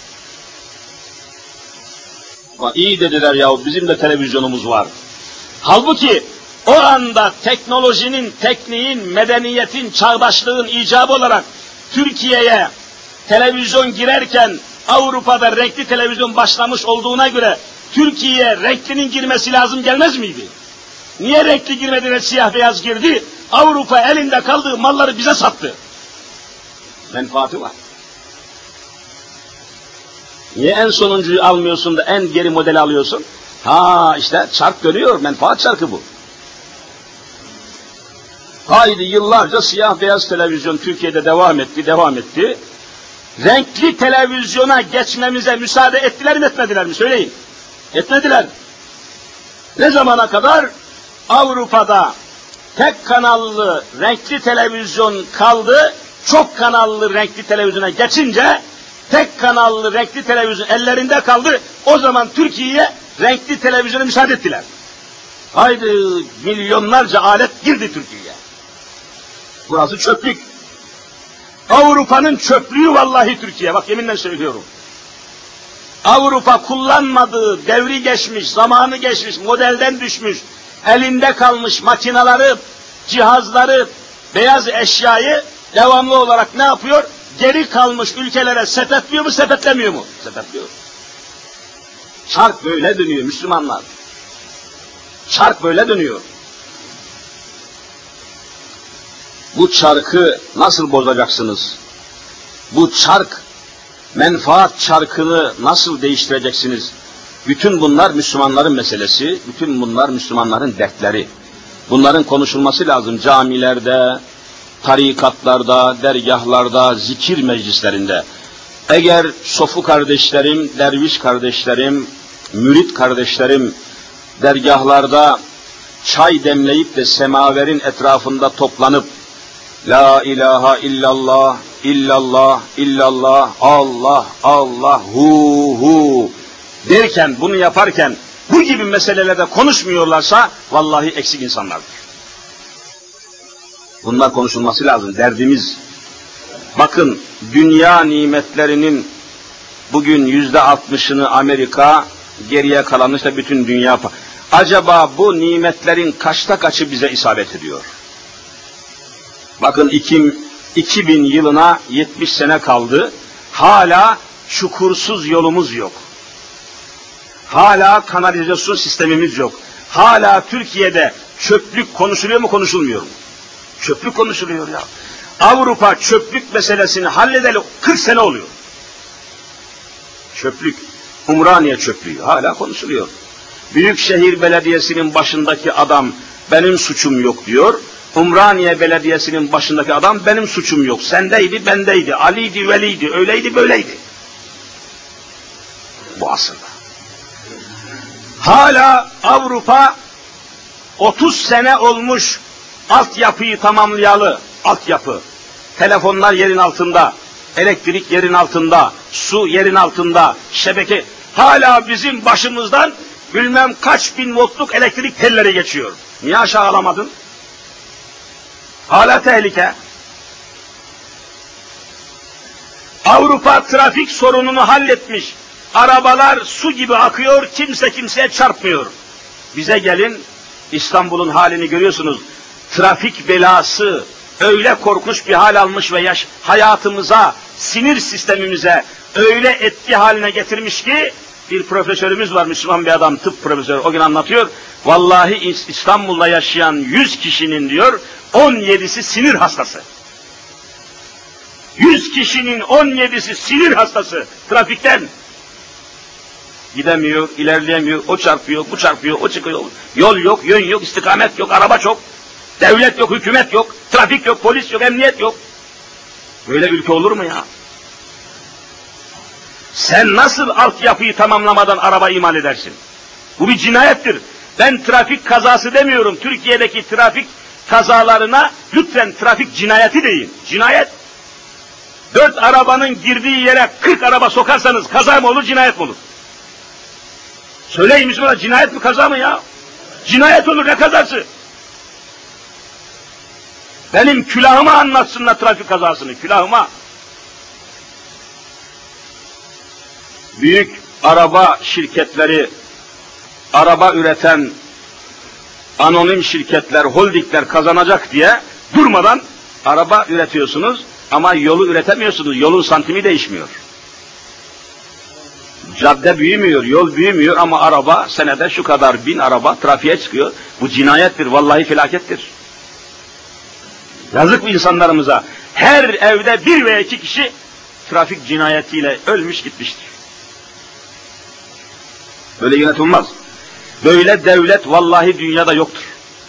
Ama iyi dediler yahu, bizim de televizyonumuz var. Halbuki o anda teknolojinin, tekniğin, medeniyetin, çağdaşlığın icabı olarak Türkiye'ye televizyon girerken Avrupa'da renkli televizyon başlamış olduğuna göre Türkiye'ye renklinin girmesi lazım gelmez miydi? Niye renkli girmedi de siyah beyaz girdi? Avrupa elinde kaldığı malları bize sattı. Menfaati var. Niye en sonuncuyu almıyorsun da en geri modeli alıyorsun? Ha işte çark dönüyor, menfaat çarkı bu. Haydi yıllarca siyah beyaz televizyon Türkiye'de devam etti, devam etti. Renkli televizyona geçmemize müsaade ettiler mi, etmediler mi? Söyleyin. Etmediler. Ne zamana kadar? Avrupa'da tek kanallı renkli televizyon kaldı, çok kanallı renkli televizyona geçince tek kanallı renkli televizyon ellerinde kaldı. O zaman Türkiye'ye renkli televizyona müsaade ettiler. Haydi milyonlarca alet girdi Türkiye'ye. Burası çöplük. Avrupa'nın çöplüğü vallahi Türkiye. Bak yeminle söylüyorum. Avrupa kullanmadığı, devri geçmiş, zamanı geçmiş, modelden düşmüş, elinde kalmış makinaları, cihazları, beyaz eşyayı devamlı olarak ne yapıyor? geri kalmış ülkelere sepetliyor mu, sepetlemiyor mu? Sepetliyor. Çark böyle dönüyor Müslümanlar. Çark böyle dönüyor. Bu çarkı nasıl bozacaksınız? Bu çark, menfaat çarkını nasıl değiştireceksiniz? Bütün bunlar Müslümanların meselesi, bütün bunlar Müslümanların dertleri. Bunların konuşulması lazım camilerde, tarikatlarda, dergahlarda, zikir meclislerinde. Eğer sofu kardeşlerim, derviş kardeşlerim, mürit kardeşlerim dergahlarda çay demleyip de semaverin etrafında toplanıp La ilahe illallah, illallah, illallah, Allah, Allah, hu, hu derken, bunu yaparken bu gibi meselelerde konuşmuyorlarsa vallahi eksik insanlardır. Bunlar konuşulması lazım, derdimiz. Bakın, dünya nimetlerinin bugün yüzde altmışını Amerika, geriye kalanı işte bütün dünya. Acaba bu nimetlerin kaçta kaçı bize isabet ediyor? Bakın iki bin yılına yetmiş sene kaldı. Hala çukursuz yolumuz yok. Hala kanalizasyon sistemimiz yok. Hala Türkiye'de çöplük konuşuluyor mu, konuşulmuyor mu? Çöplük konuşuluyor ya. Avrupa çöplük meselesini halledeli kırk sene oluyor. Çöplük, Umraniye çöplüğü hala konuşuluyor. Büyükşehir Belediyesi'nin başındaki adam benim suçum yok diyor. Umraniye Belediyesi'nin başındaki adam benim suçum yok. Sendeydi, bendeydi, Ali'ydi, Veli'ydi, öyleydi, böyleydi. Bu aslında. Hala Avrupa otuz sene olmuş altyapıyı tamamlayalı, altyapı. Telefonlar yerin altında, elektrik yerin altında, su yerin altında, şebeke. Hala bizim başımızdan bilmem kaç bin voltluk elektrik telleri geçiyor. Niye aşağı alamadın? Hala tehlike. Avrupa trafik sorununu halletmiş. Arabalar su gibi akıyor, kimse kimseye çarpmıyor. Bize gelin, İstanbul'un halini görüyorsunuz. Trafik belası öyle korkunç bir hal almış ve yaş hayatımıza, sinir sistemimize öyle etki haline getirmiş ki, bir profesörümüz var, Müslüman bir adam, tıp profesörü, o gün anlatıyor. Vallahi İstanbul'da yaşayan yüz kişinin diyor, on yedisi sinir hastası. yüz kişinin on yedisi sinir hastası trafikten. Gidemiyor, ilerleyemiyor, o çarpıyor, bu çarpıyor, o çıkıyor. Yol yok, yön yok, istikamet yok, araba çok. Devlet yok, hükümet yok, trafik yok, polis yok, emniyet yok. Böyle ülke olur mu ya? Sen nasıl altyapıyı tamamlamadan araba imal edersin? Bu bir cinayettir. Ben trafik kazası demiyorum. Türkiye'deki trafik kazalarına lütfen trafik cinayeti deyin. Cinayet. Dört arabanın girdiği yere kırk araba sokarsanız kaza mı olur, cinayet mi olur? Söyleyin Müslümanlar, cinayet mi, kaza mı ya? Cinayet olur, ne kazası? Benim külahıma anlatsınlar trafik kazasını, külahıma. Büyük araba şirketleri, araba üreten anonim şirketler, holdingler kazanacak diye durmadan araba üretiyorsunuz ama yolu üretemiyorsunuz. Yolun santimi değişmiyor. Cadde büyümüyor, yol büyümüyor ama araba, senede şu kadar bin araba trafiğe çıkıyor. Bu cinayettir, vallahi felakettir. Yazık bu insanlarımıza. Her evde bir veya iki kişi trafik cinayetiyle ölmüş gitmiştir. Böyle yönetilmez. Böyle devlet vallahi dünyada yoktur.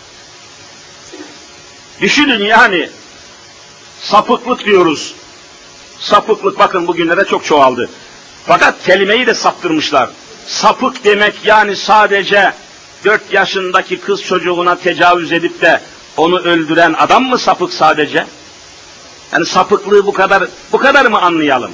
Düşünün yani, sapıklık diyoruz. Sapıklık bakın bugünlerde çok çoğaldı. Fakat kelimeyi de saptırmışlar. Sapık demek yani sadece dört yaşındaki kız çocuğuna tecavüz edip de onu öldüren adam mı sapık sadece? Yani sapıklığı bu kadar bu kadar mı anlayalım?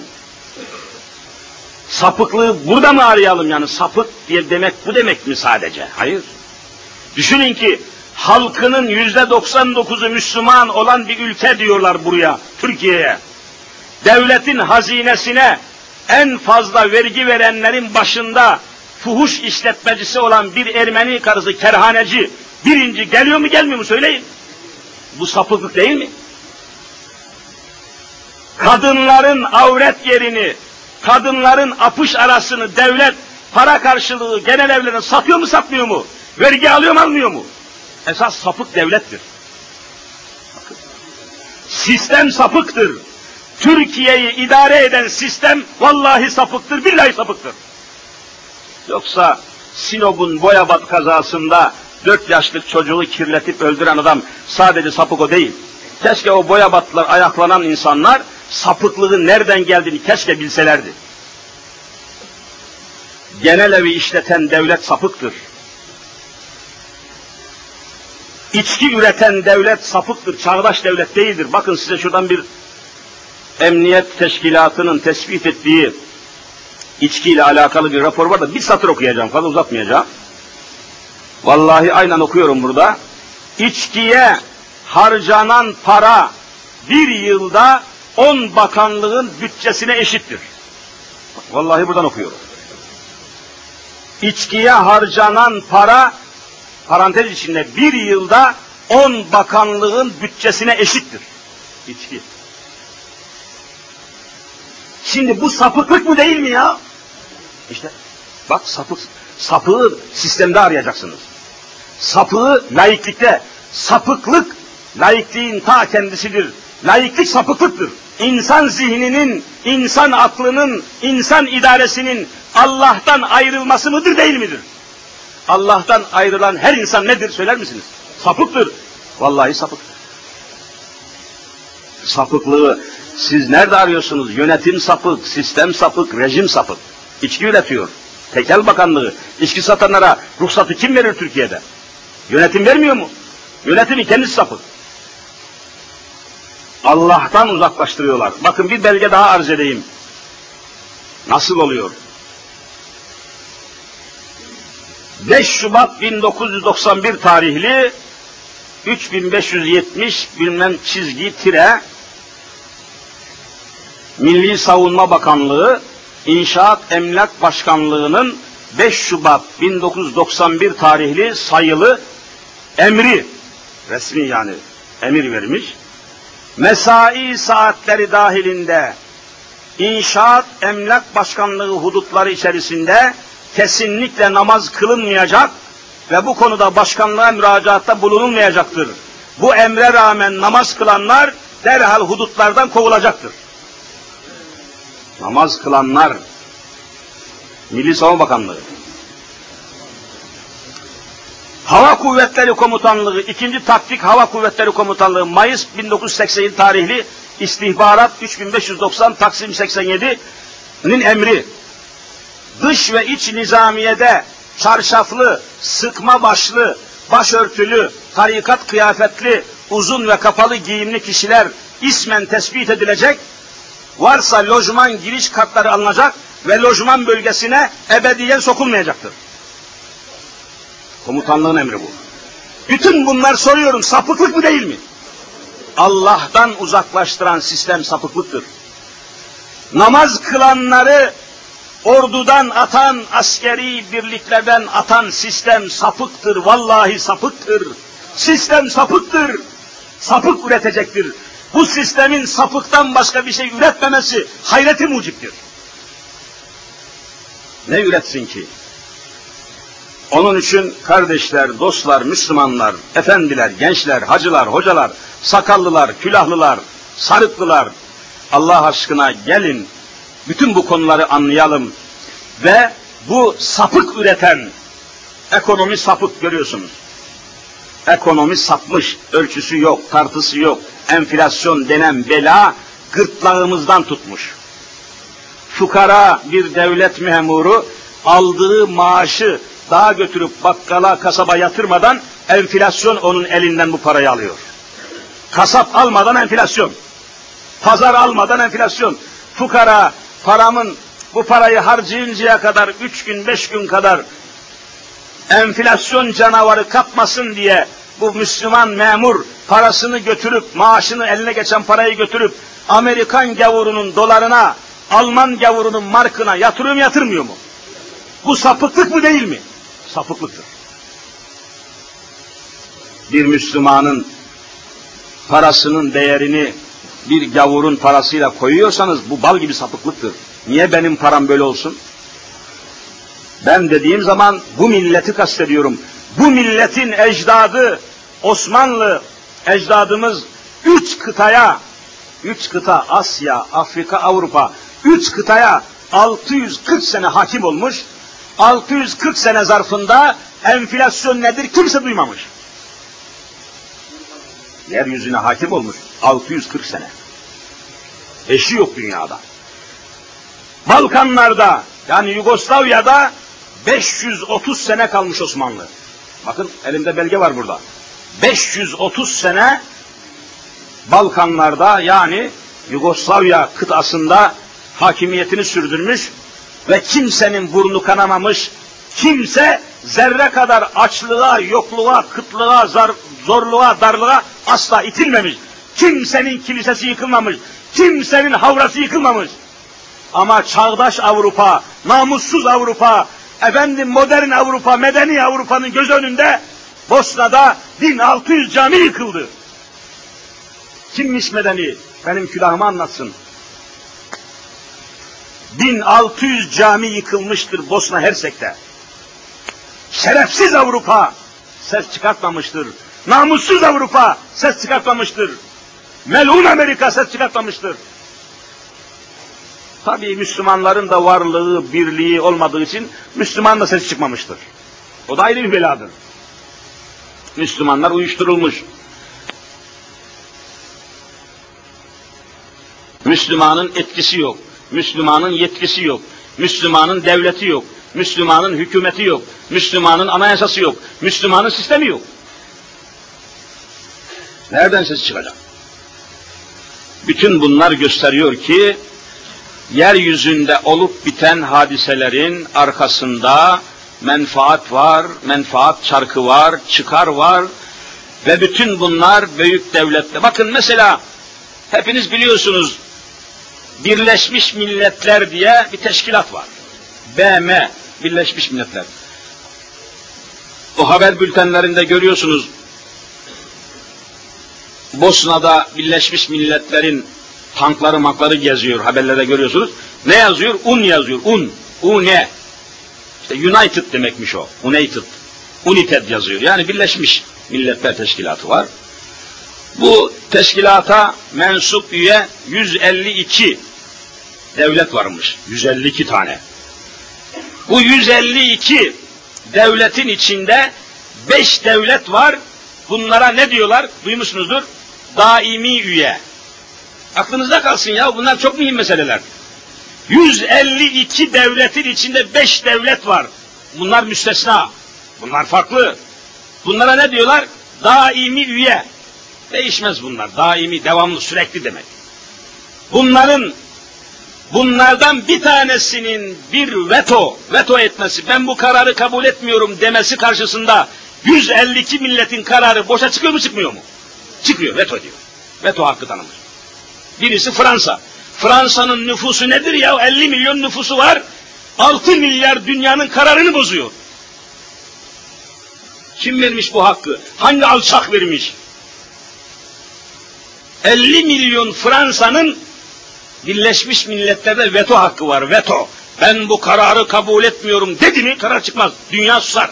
Sapıklığı burada mı arayalım yani? Sapık diye demek bu demek mi sadece? Hayır. Düşünün ki halkının yüzde doksan dokuzu Müslüman olan bir ülke diyorlar buraya, Türkiye'ye. Devletin hazinesine en fazla vergi verenlerin başında fuhuş işletmecisi olan bir Ermeni karısı, kerhaneci, birinci geliyor mu gelmiyor mu söyleyin. Bu sapıklık değil mi? Kadınların avret yerini, kadınların apış arasını devlet para karşılığı genel evlerine satıyor mu satmıyor mu? Vergi alıyor mu almıyor mu? Esas sapık devlettir. Sistem sapıktır. Türkiye'yi idare eden sistem vallahi sapıktır, billahi sapıktır. Yoksa Sinop'un Boyabat kazasında dört yaşlık çocuğu kirletip öldüren adam sadece sapık o değil. Keşke o Boyabatlılar, ayaklanan insanlar sapıklığın nereden geldiğini keşke bilselerdi. Genel evi işleten devlet sapıktır. İçki üreten devlet sapıktır, çağdaş devlet değildir. Bakın size şuradan bir Emniyet Teşkilatı'nın tespit ettiği içkiyle alakalı bir rapor var da bir satır okuyacağım, fazla uzatmayacağım. Vallahi aynen okuyorum burada. İçkiye harcanan para bir yılda on bakanlığın bütçesine eşittir. Vallahi buradan okuyorum. İçkiye harcanan para, parantez içinde bir yılda on bakanlığın bütçesine eşittir. İçki. Şimdi bu sapıklık mı değil mi ya? İşte bak sapık, sapığı sistemde arayacaksınız. Sapığı laiklikte, sapıklık laikliğin ta kendisidir. Laiklik sapıklıktır. İnsan zihninin, insan aklının, insan idaresinin Allah'tan ayrılması mıdır değil midir? Allah'tan ayrılan her insan nedir söyler misiniz? Sapıktır. Vallahi sapık. Sapıklığı siz nerede arıyorsunuz? Yönetim sapık, sistem sapık, rejim sapık. İçki üretiyor. Tekel Bakanlığı. İçki satanlara ruhsatı kim verir Türkiye'de? Yönetim vermiyor mu? Yönetimin kendisi sapık. Allah'tan uzaklaştırıyorlar. Bakın bir belge daha arz edeyim. Nasıl oluyor? beş Şubat bin dokuz yüz doksan bir tarihli üç bin beş yüz yetmiş bilmem çizgi tire Milli Savunma Bakanlığı İnşaat Emlak Başkanlığı'nın beş Şubat bin dokuz yüz doksan bir tarihli sayılı emri, resmi yani emir vermiş. Mesai saatleri dahilinde İnşaat Emlak Başkanlığı hudutları içerisinde kesinlikle namaz kılınmayacak ve bu konuda başkanlığa müracaatta bulunulmayacaktır. Bu emre rağmen namaz kılanlar derhal hudutlardan kovulacaktır. Namaz kılanlar, Milli Savunma Bakanlığı, Hava Kuvvetleri Komutanlığı, ikinci Taktik Hava Kuvvetleri Komutanlığı, Mayıs bin dokuz yüz seksen yedi tarihli istihbarat üç bin beş yüz doksan Taksim seksen yedi'nin emri, dış ve iç nizamiyede çarşaflı, sıkma başlı, başörtülü, tarikat kıyafetli, uzun ve kapalı giyimli kişiler ismen tespit edilecek, varsa lojman giriş kartları alınacak ve lojman bölgesine ebediyen sokulmayacaktır. Komutanlığın emri bu. Bütün bunlar soruyorum, sapıklık mı değil mi? Allah'tan uzaklaştıran sistem sapıklıktır. Namaz kılanları ordudan atan, askeri birliklerden atan sistem sapıktır, vallahi sapıktır. Sistem sapıktır, sapık üretecektir. Bu sistemin sapıktan başka bir şey üretmemesi hayreti muciptir. Ne üretsin ki? Onun için kardeşler, dostlar, Müslümanlar, efendiler, gençler, hacılar, hocalar, sakallılar, külahlılar, sarıklılar, Allah aşkına gelin, bütün bu konuları anlayalım ve bu sapık üreten, ekonomi sapık görüyorsunuz. Ekonomi sapmış, ölçüsü yok, tartısı yok. Enflasyon denen bela gırtlağımızdan tutmuş. Fukara bir devlet memuru aldığı maaşı daha götürüp bakkala, kasaba yatırmadan enflasyon onun elinden bu parayı alıyor. Kasap almadan enflasyon. Pazar almadan enflasyon. Fukara paramın bu parayı harcayıncaya kadar üç gün, beş gün kadar enflasyon canavarı kapmasın diye bu Müslüman memur parasını götürüp, maaşını eline geçen parayı götürüp Amerikan gavurunun dolarına, Alman gavurunun markına yatırıyor mu yatırmıyor mu? Bu sapıklık mı değil mi? Sapıklıktır. Bir Müslümanın parasının değerini bir gavurun parasıyla koyuyorsanız bu bal gibi sapıklıktır. Niye benim param böyle olsun? Ben dediğim zaman bu milleti kastediyorum. Bu milletin ecdadı Osmanlı ecdadımız üç kıtaya, üç kıta Asya, Afrika, Avrupa, üç kıtaya altı yüz kırk sene hakim olmuş. altı yüz kırk sene zarfında enflasyon nedir kimse duymamış. Yeryüzüne hakim olmuş altı yüz kırk sene. Eşi yok dünyada. Balkanlarda yani Yugoslavya'da beş yüz otuz sene kalmış Osmanlı. Bakın elimde belge var burada. beş yüz otuz sene Balkanlarda yani Yugoslavya kıtasında hakimiyetini sürdürmüş ve kimsenin burnu kanamamış, kimse zerre kadar açlığa, yokluğa, kıtlığa, zar, zorluğa, darlığa asla itilmemiş. Kimsenin kilisesi yıkılmamış, kimsenin havrası yıkılmamış. Ama çağdaş Avrupa, namussuz Avrupa, efendim modern Avrupa, medeni Avrupa'nın göz önünde Bosna'da bin altı yüz cami yıkıldı. Kimmiş medeni? Benim külahımı anlatsın. bin altı yüz cami yıkılmıştır Bosna Hersek'te. Şerefsiz Avrupa ses çıkartmamıştır. Namussuz Avrupa ses çıkartmamıştır. Melun Amerika ses çıkartmamıştır. Tabii Müslümanların da varlığı, birliği olmadığı için Müslüman da ses çıkmamıştır. O da ayrı bir beladır. Müslümanlar uyuşturulmuş. Müslümanın etkisi yok. Müslümanın yetkisi yok. Müslümanın devleti yok. Müslümanın hükümeti yok. Müslümanın anayasası yok. Müslümanın sistemi yok. Nereden ses çıkacak? Bütün bunlar gösteriyor ki yeryüzünde olup biten hadiselerin arkasında menfaat var, menfaat çarkı var, çıkar var ve bütün bunlar büyük devlette. Bakın mesela hepiniz biliyorsunuz Birleşmiş Milletler diye bir teşkilat var. B M, Birleşmiş Milletler. O haber bültenlerinde görüyorsunuz. Bosna'da Birleşmiş Milletler'in tankları makları geziyor, haberlerde görüyorsunuz. Ne yazıyor? Un yazıyor, un. U ne? İşte United demekmiş o. United. United yazıyor. Yani Birleşmiş Milletler Teşkilatı var. Bu teşkilata mensup üye yüz elli iki devlet varmış. yüz elli iki tane. Bu yüz elli iki devletin içinde beş devlet var. Bunlara ne diyorlar? Duymuşsunuzdur. Daimi üye. Aklınızda kalsın ya, bunlar çok mühim meseleler. yüz elli iki devletin içinde beş devlet var. Bunlar müstesna. Bunlar farklı. Bunlara ne diyorlar? Daimi üye. Değişmez bunlar. Daimi, devamlı, sürekli demek. Bunların, bunlardan bir tanesinin bir veto, veto etmesi, ben bu kararı kabul etmiyorum demesi karşısında yüz elli iki milletin kararı boşa çıkıyor mu, çıkmıyor mu? Çıkıyor, veto diyor. Veto hakkı tanınır. Birisi Fransa. Fransa'nın nüfusu nedir ya? elli milyon nüfusu var. altı milyar dünyanın kararını bozuyor. Kim vermiş bu hakkı? Hangi alçak vermiş? elli milyon Fransa'nın Birleşmiş Milletler'de veto hakkı var, veto. Ben bu kararı kabul etmiyorum dedi mi karar çıkmaz. Dünya susar.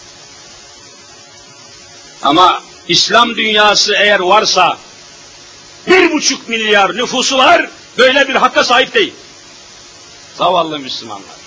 Ama İslam dünyası eğer varsa bir buçuk milyar nüfusu var, böyle bir hakka sahip değil. Zavallı Müslümanlar.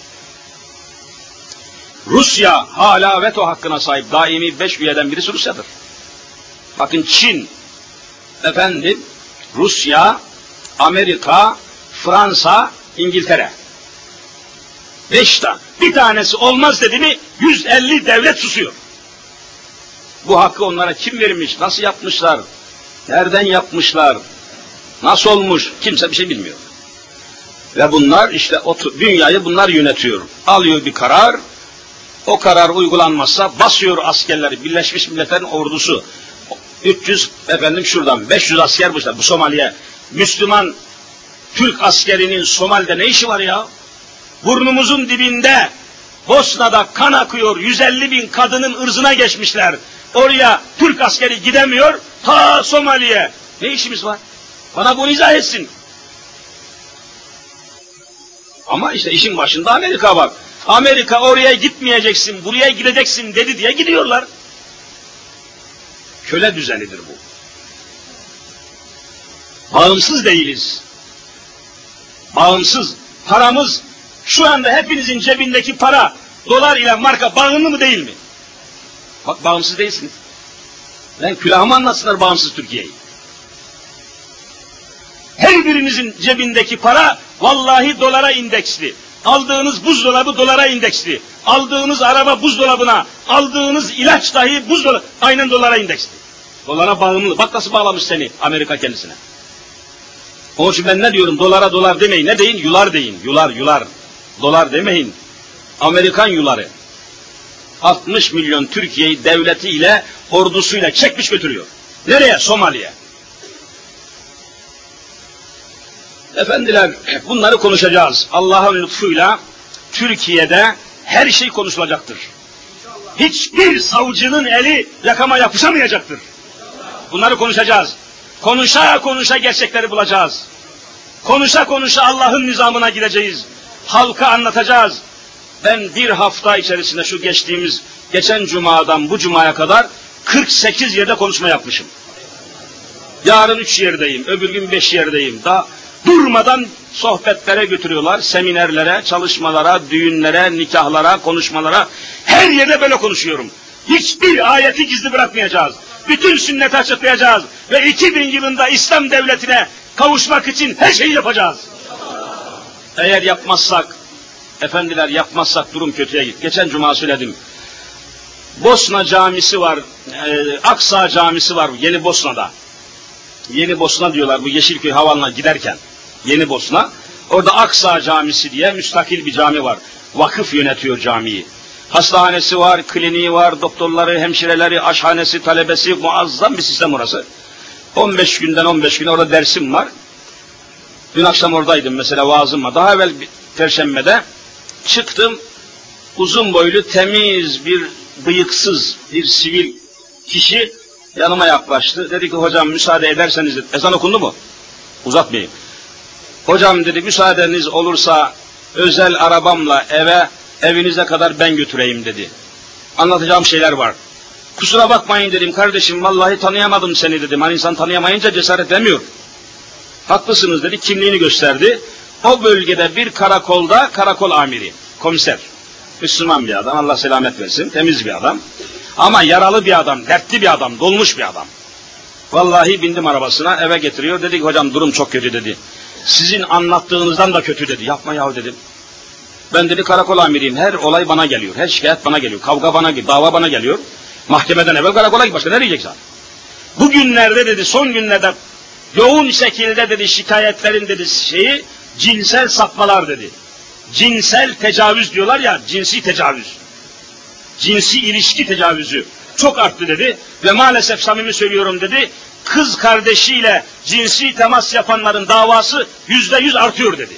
Rusya hala veto hakkına sahip. Daimi beş üyeden birisi Rusya'dır. Bakın Çin, efendim Rusya, Amerika, Fransa, İngiltere. Beş tane. Bir tanesi olmaz dedi mi yüz elli devlet susuyor. Bu hakkı onlara kim vermiş, nasıl yapmışlar, nereden yapmışlar, nasıl olmuş, kimse bir şey bilmiyor. Ve bunlar işte o dünyayı bunlar yönetiyor. Alıyor bir karar, o karar uygulanmazsa basıyor askerleri, Birleşmiş Milletler'in ordusu. üç yüz efendim şuradan beş yüz asker bu Somali'ye. Müslüman Türk askerinin Somali'de ne işi var ya? Burnumuzun dibinde Bosna'da kan akıyor, yüz elli bin kadının ırzına geçmişler. Oraya Türk askeri gidemiyor, ta Somali'ye. Ne işimiz var? Bana bunu izah etsin. Ama işte işin başında Amerika var. Amerika oraya gitmeyeceksin, buraya gideceksin dedi diye gidiyorlar. Köle düzenidir bu. Bağımsız değiliz. Bağımsız. Paramız, şu anda hepinizin cebindeki para, dolar ile marka bağımlı mı değil mi? Bak bağımsız değilsiniz. Ben külahımı anlatsınlar bağımsız Türkiye'yi. Her birinizin cebindeki para vallahi dolara indeksli. Aldığınız buzdolabı dolara indeksli. Aldığınız araba buzdolabına, aldığınız ilaç dahi buzdolabı aynen dolara indeksli. Dolara bağımlı. Bak nasıl bağlamış seni Amerika kendisine. Onun için ben ne diyorum? Dolara dolar demeyin. Ne deyin? Yular deyin. Yular, yular. Dolar demeyin. Amerikan yuları. altmış milyon Türkiye'yi devletiyle, ordusuyla çekmiş götürüyor. Nereye? Somali'ye. Efendiler, bunları konuşacağız. Allah'ın lütfuyla Türkiye'de her şey konuşulacaktır. Hiçbir savcının eli yakama yapışamayacaktır. Bunları konuşacağız. Konuşa konuşa gerçekleri bulacağız. Konuşa konuşa Allah'ın nizamına gideceğiz. Halka anlatacağız. Ben bir hafta içerisinde şu geçtiğimiz, geçen cumadan bu cumaya kadar kırk sekiz yerde konuşma yapmışım. Yarın üç yerdeyim, öbür gün beş yerdeyim. Daha durmadan sohbetlere götürüyorlar, seminerlere, çalışmalara, düğünlere, nikahlara, konuşmalara. Her yerde böyle konuşuyorum. Hiçbir ayeti gizli bırakmayacağız. Bütün sünneti açıklayacağız. Ve iki bin yılında İslam devletine kavuşmak için her şeyi yapacağız. Eğer yapmazsak, efendiler yapmazsak durum kötüye gidiyor. Geçen cuma söyledim. Bosna camisi var, e, Aksa camisi var Yeni Bosna'da. Yeni Bosna diyorlar bu Yeşilköy Havanı'na giderken. Yeni Bosna. Orada Aksa camisi diye müstakil bir cami var. Vakıf yönetiyor camiyi. Hastanesi var, kliniği var, doktorları, hemşireleri, aşhanesi, talebesi, muazzam bir sistem orası. on beş günden on beş gün orada dersim var. Dün akşam oradaydım mesela vaazımla. Daha evvel Perşembe'de çıktım. Uzun boylu, temiz bir bıyıksız bir sivil kişi yanıma yaklaştı. Dedi ki hocam müsaade ederseniz, dedi. Ezan okundu mu? Uzatmayayım. Hocam dedi müsaadeniz olursa özel arabamla eve, evinize kadar ben götüreyim dedi. Anlatacağım şeyler var. Kusura bakmayın dedim kardeşim, vallahi tanıyamadım seni dedim. Hani insan tanıyamayınca cesaret edemiyor. Haklısınız dedi, kimliğini gösterdi. O bölgede bir karakolda karakol amiri, komiser. Müslüman bir adam, Allah selamet versin, temiz bir adam. Ama yaralı bir adam, dertli bir adam, dolmuş bir adam. Vallahi bindim arabasına, eve getiriyor. Dedi ki hocam durum çok kötü dedi. Sizin anlattığınızdan da kötü dedi. Yapma yahu dedim. Ben dedi karakol amiriyim. Her olay bana geliyor. Her şikayet bana geliyor. Kavga bana geliyor. Dava bana geliyor. Mahkemeden evvel karakola git. Başka nereye gideceksin? Bugünlerde dedi, son günlerde yoğun şekilde dedi şikayetlerin dedi şeyi cinsel sapmalar dedi. Cinsel tecavüz diyorlar ya, cinsi tecavüz. Cinsi ilişki tecavüzü çok arttı dedi ve maalesef samimi söylüyorum dedi, kız kardeşiyle cinsi temas yapanların davası yüzde yüz artıyor dedi.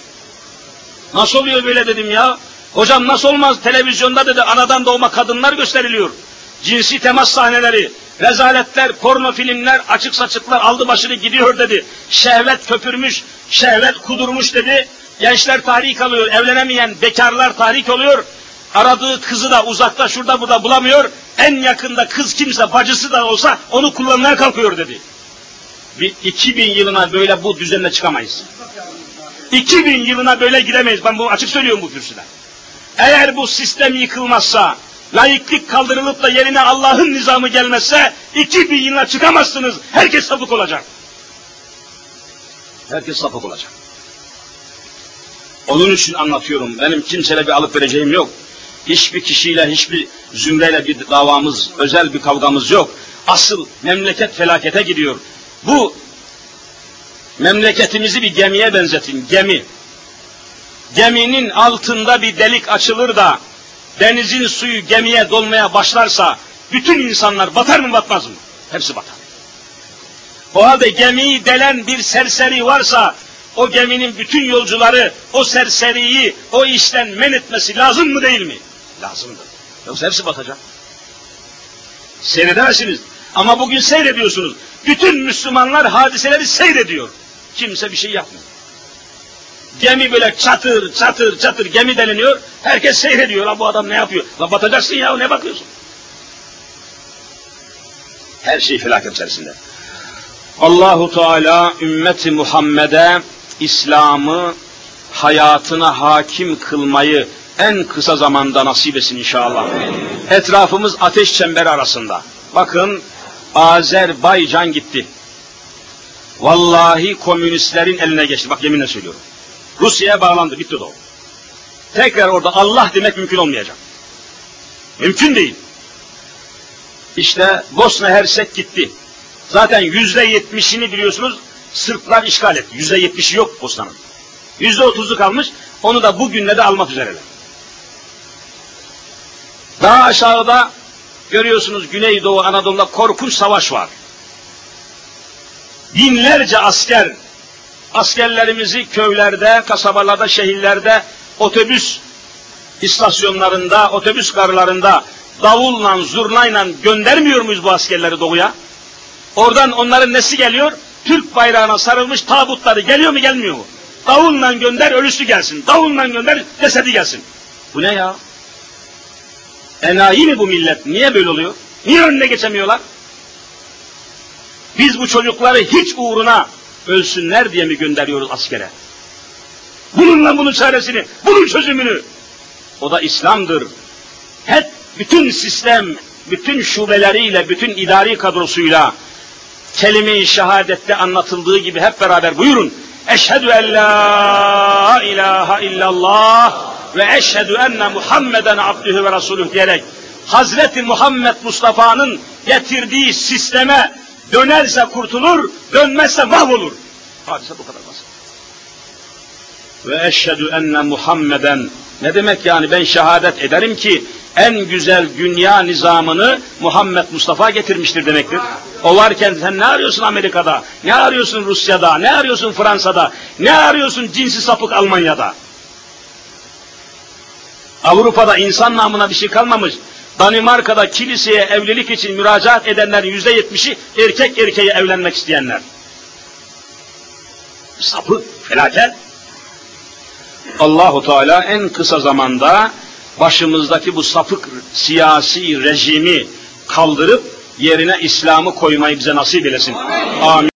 Nasıl oluyor böyle dedim ya? Hocam nasıl olmaz? Televizyonda dedi anadan doğma kadınlar gösteriliyor. Cinsi temas sahneleri, rezaletler, porno filmler, açık saçıklar aldı başını gidiyor dedi. Şehvet köpürmüş, şehvet kudurmuş dedi. Gençler tahrik alıyor, evlenemeyen bekarlar tahrik oluyor. Aradığı kızı da uzakta şurada burada bulamıyor. En yakında kız kimse, bacısı da olsa onu kullanmaya kalkıyor dedi. Bir iki bin yılına böyle bu düzenle çıkamayız. iki bin yılına böyle gidemeyiz. Ben bunu açık söylüyorum bu kürsüden. Eğer bu sistem yıkılmazsa, laiklik kaldırılıp da yerine Allah'ın nizamı gelmezse iki bin yılına çıkamazsınız. Herkes sapık olacak. Herkes sapık olacak. Onun için anlatıyorum. Benim kimseyle bir alıp vereceğim yok. Hiçbir kişiyle, hiçbir zümreyle bir davamız, özel bir kavgamız yok. Asıl memleket felakete gidiyor. Bu memleketimizi bir gemiye benzetin, gemi. Geminin altında bir delik açılır da denizin suyu gemiye dolmaya başlarsa bütün insanlar batar mı batmaz mı? Hepsi batar. O halde gemiyi delen bir serseri varsa o geminin bütün yolcuları o serseriyi o işten men etmesi lazım mı değil mi? Lazımdır. Yoksa hepsi batacak. Seyredemezsiniz. Ama bugün seyrediyorsunuz. Bütün Müslümanlar hadiseleri seyrediyor. Kimse bir şey yapmıyor. Gemi böyle çatır çatır çatır gemi deliniyor. Herkes seyrediyor. La bu adam ne yapıyor? La batacaksın ya, ne bakıyorsun? Her şey felaket içerisinde. Allahu Teala ümmeti Muhammed'e İslam'ı hayatına hakim kılmayı en kısa zamanda nasip etsin inşallah. Etrafımız ateş çemberi arasında. Bakın, Azerbaycan gitti. Vallahi komünistlerin eline geçti. Bak yeminle söylüyorum. Rusya'ya bağlandı. Bitti de o. Tekrar orada Allah demek mümkün olmayacak. Mümkün değil. İşte Bosna Hersek gitti. Zaten yüzde yetmişini biliyorsunuz Sırplar işgal etti. Yüzde yetmişi yok Bosna'nın. Yüzde otuzu kalmış. Onu da bugünle de almak üzereler. Daha aşağıda görüyorsunuz Güneydoğu Anadolu'da korkunç savaş var. Binlerce asker, askerlerimizi köylerde, kasabalarda, şehirlerde, otobüs istasyonlarında, otobüs garlarında davulla, zurnayla göndermiyor muyuz bu askerleri doğuya? Oradan onların nesi geliyor? Türk bayrağına sarılmış tabutları geliyor mu gelmiyor mu? Davulla gönder ölüsü gelsin, davulla gönder cesedi gelsin. Bu ne ya? Enayi mi bu millet? Niye böyle oluyor? Niye önüne geçemiyorlar? Biz bu çocukları hiç uğruna ölsünler diye mi gönderiyoruz askere? Bununla bunun çaresini, bunun çözümünü. O da İslam'dır. Hep bütün sistem, bütün şubeleriyle, bütün idari kadrosuyla kelime-i şehadette anlatıldığı gibi hep beraber buyurun. Eşhedü en la ilahe illallah ve eşhedü enne Muhammeden abdühü ve resulüh diyerek Hazreti Muhammed Mustafa'nın getirdiği sisteme dönerse kurtulur, dönmezse mahvolur. Hadise bu kadar basit. Ve eşhedü enne Muhammeden, ne demek yani? Ben şehadet ederim ki en güzel dünya nizamını Muhammed Mustafa getirmiştir demektir. O varken sen ne arıyorsun Amerika'da, ne arıyorsun Rusya'da, ne arıyorsun Fransa'da, ne arıyorsun cinsi sapık Almanya'da? Avrupa'da insan namına bir şey kalmamış. Danimarka'da kiliseye evlilik için müracaat edenlerin yüzde yetmişi erkek erkeğe evlenmek isteyenler. Sapık, felaket. Allahu Teala en kısa zamanda başımızdaki bu sapık siyasi rejimi kaldırıp yerine İslam'ı koymayı bize nasip eylesin. Amin.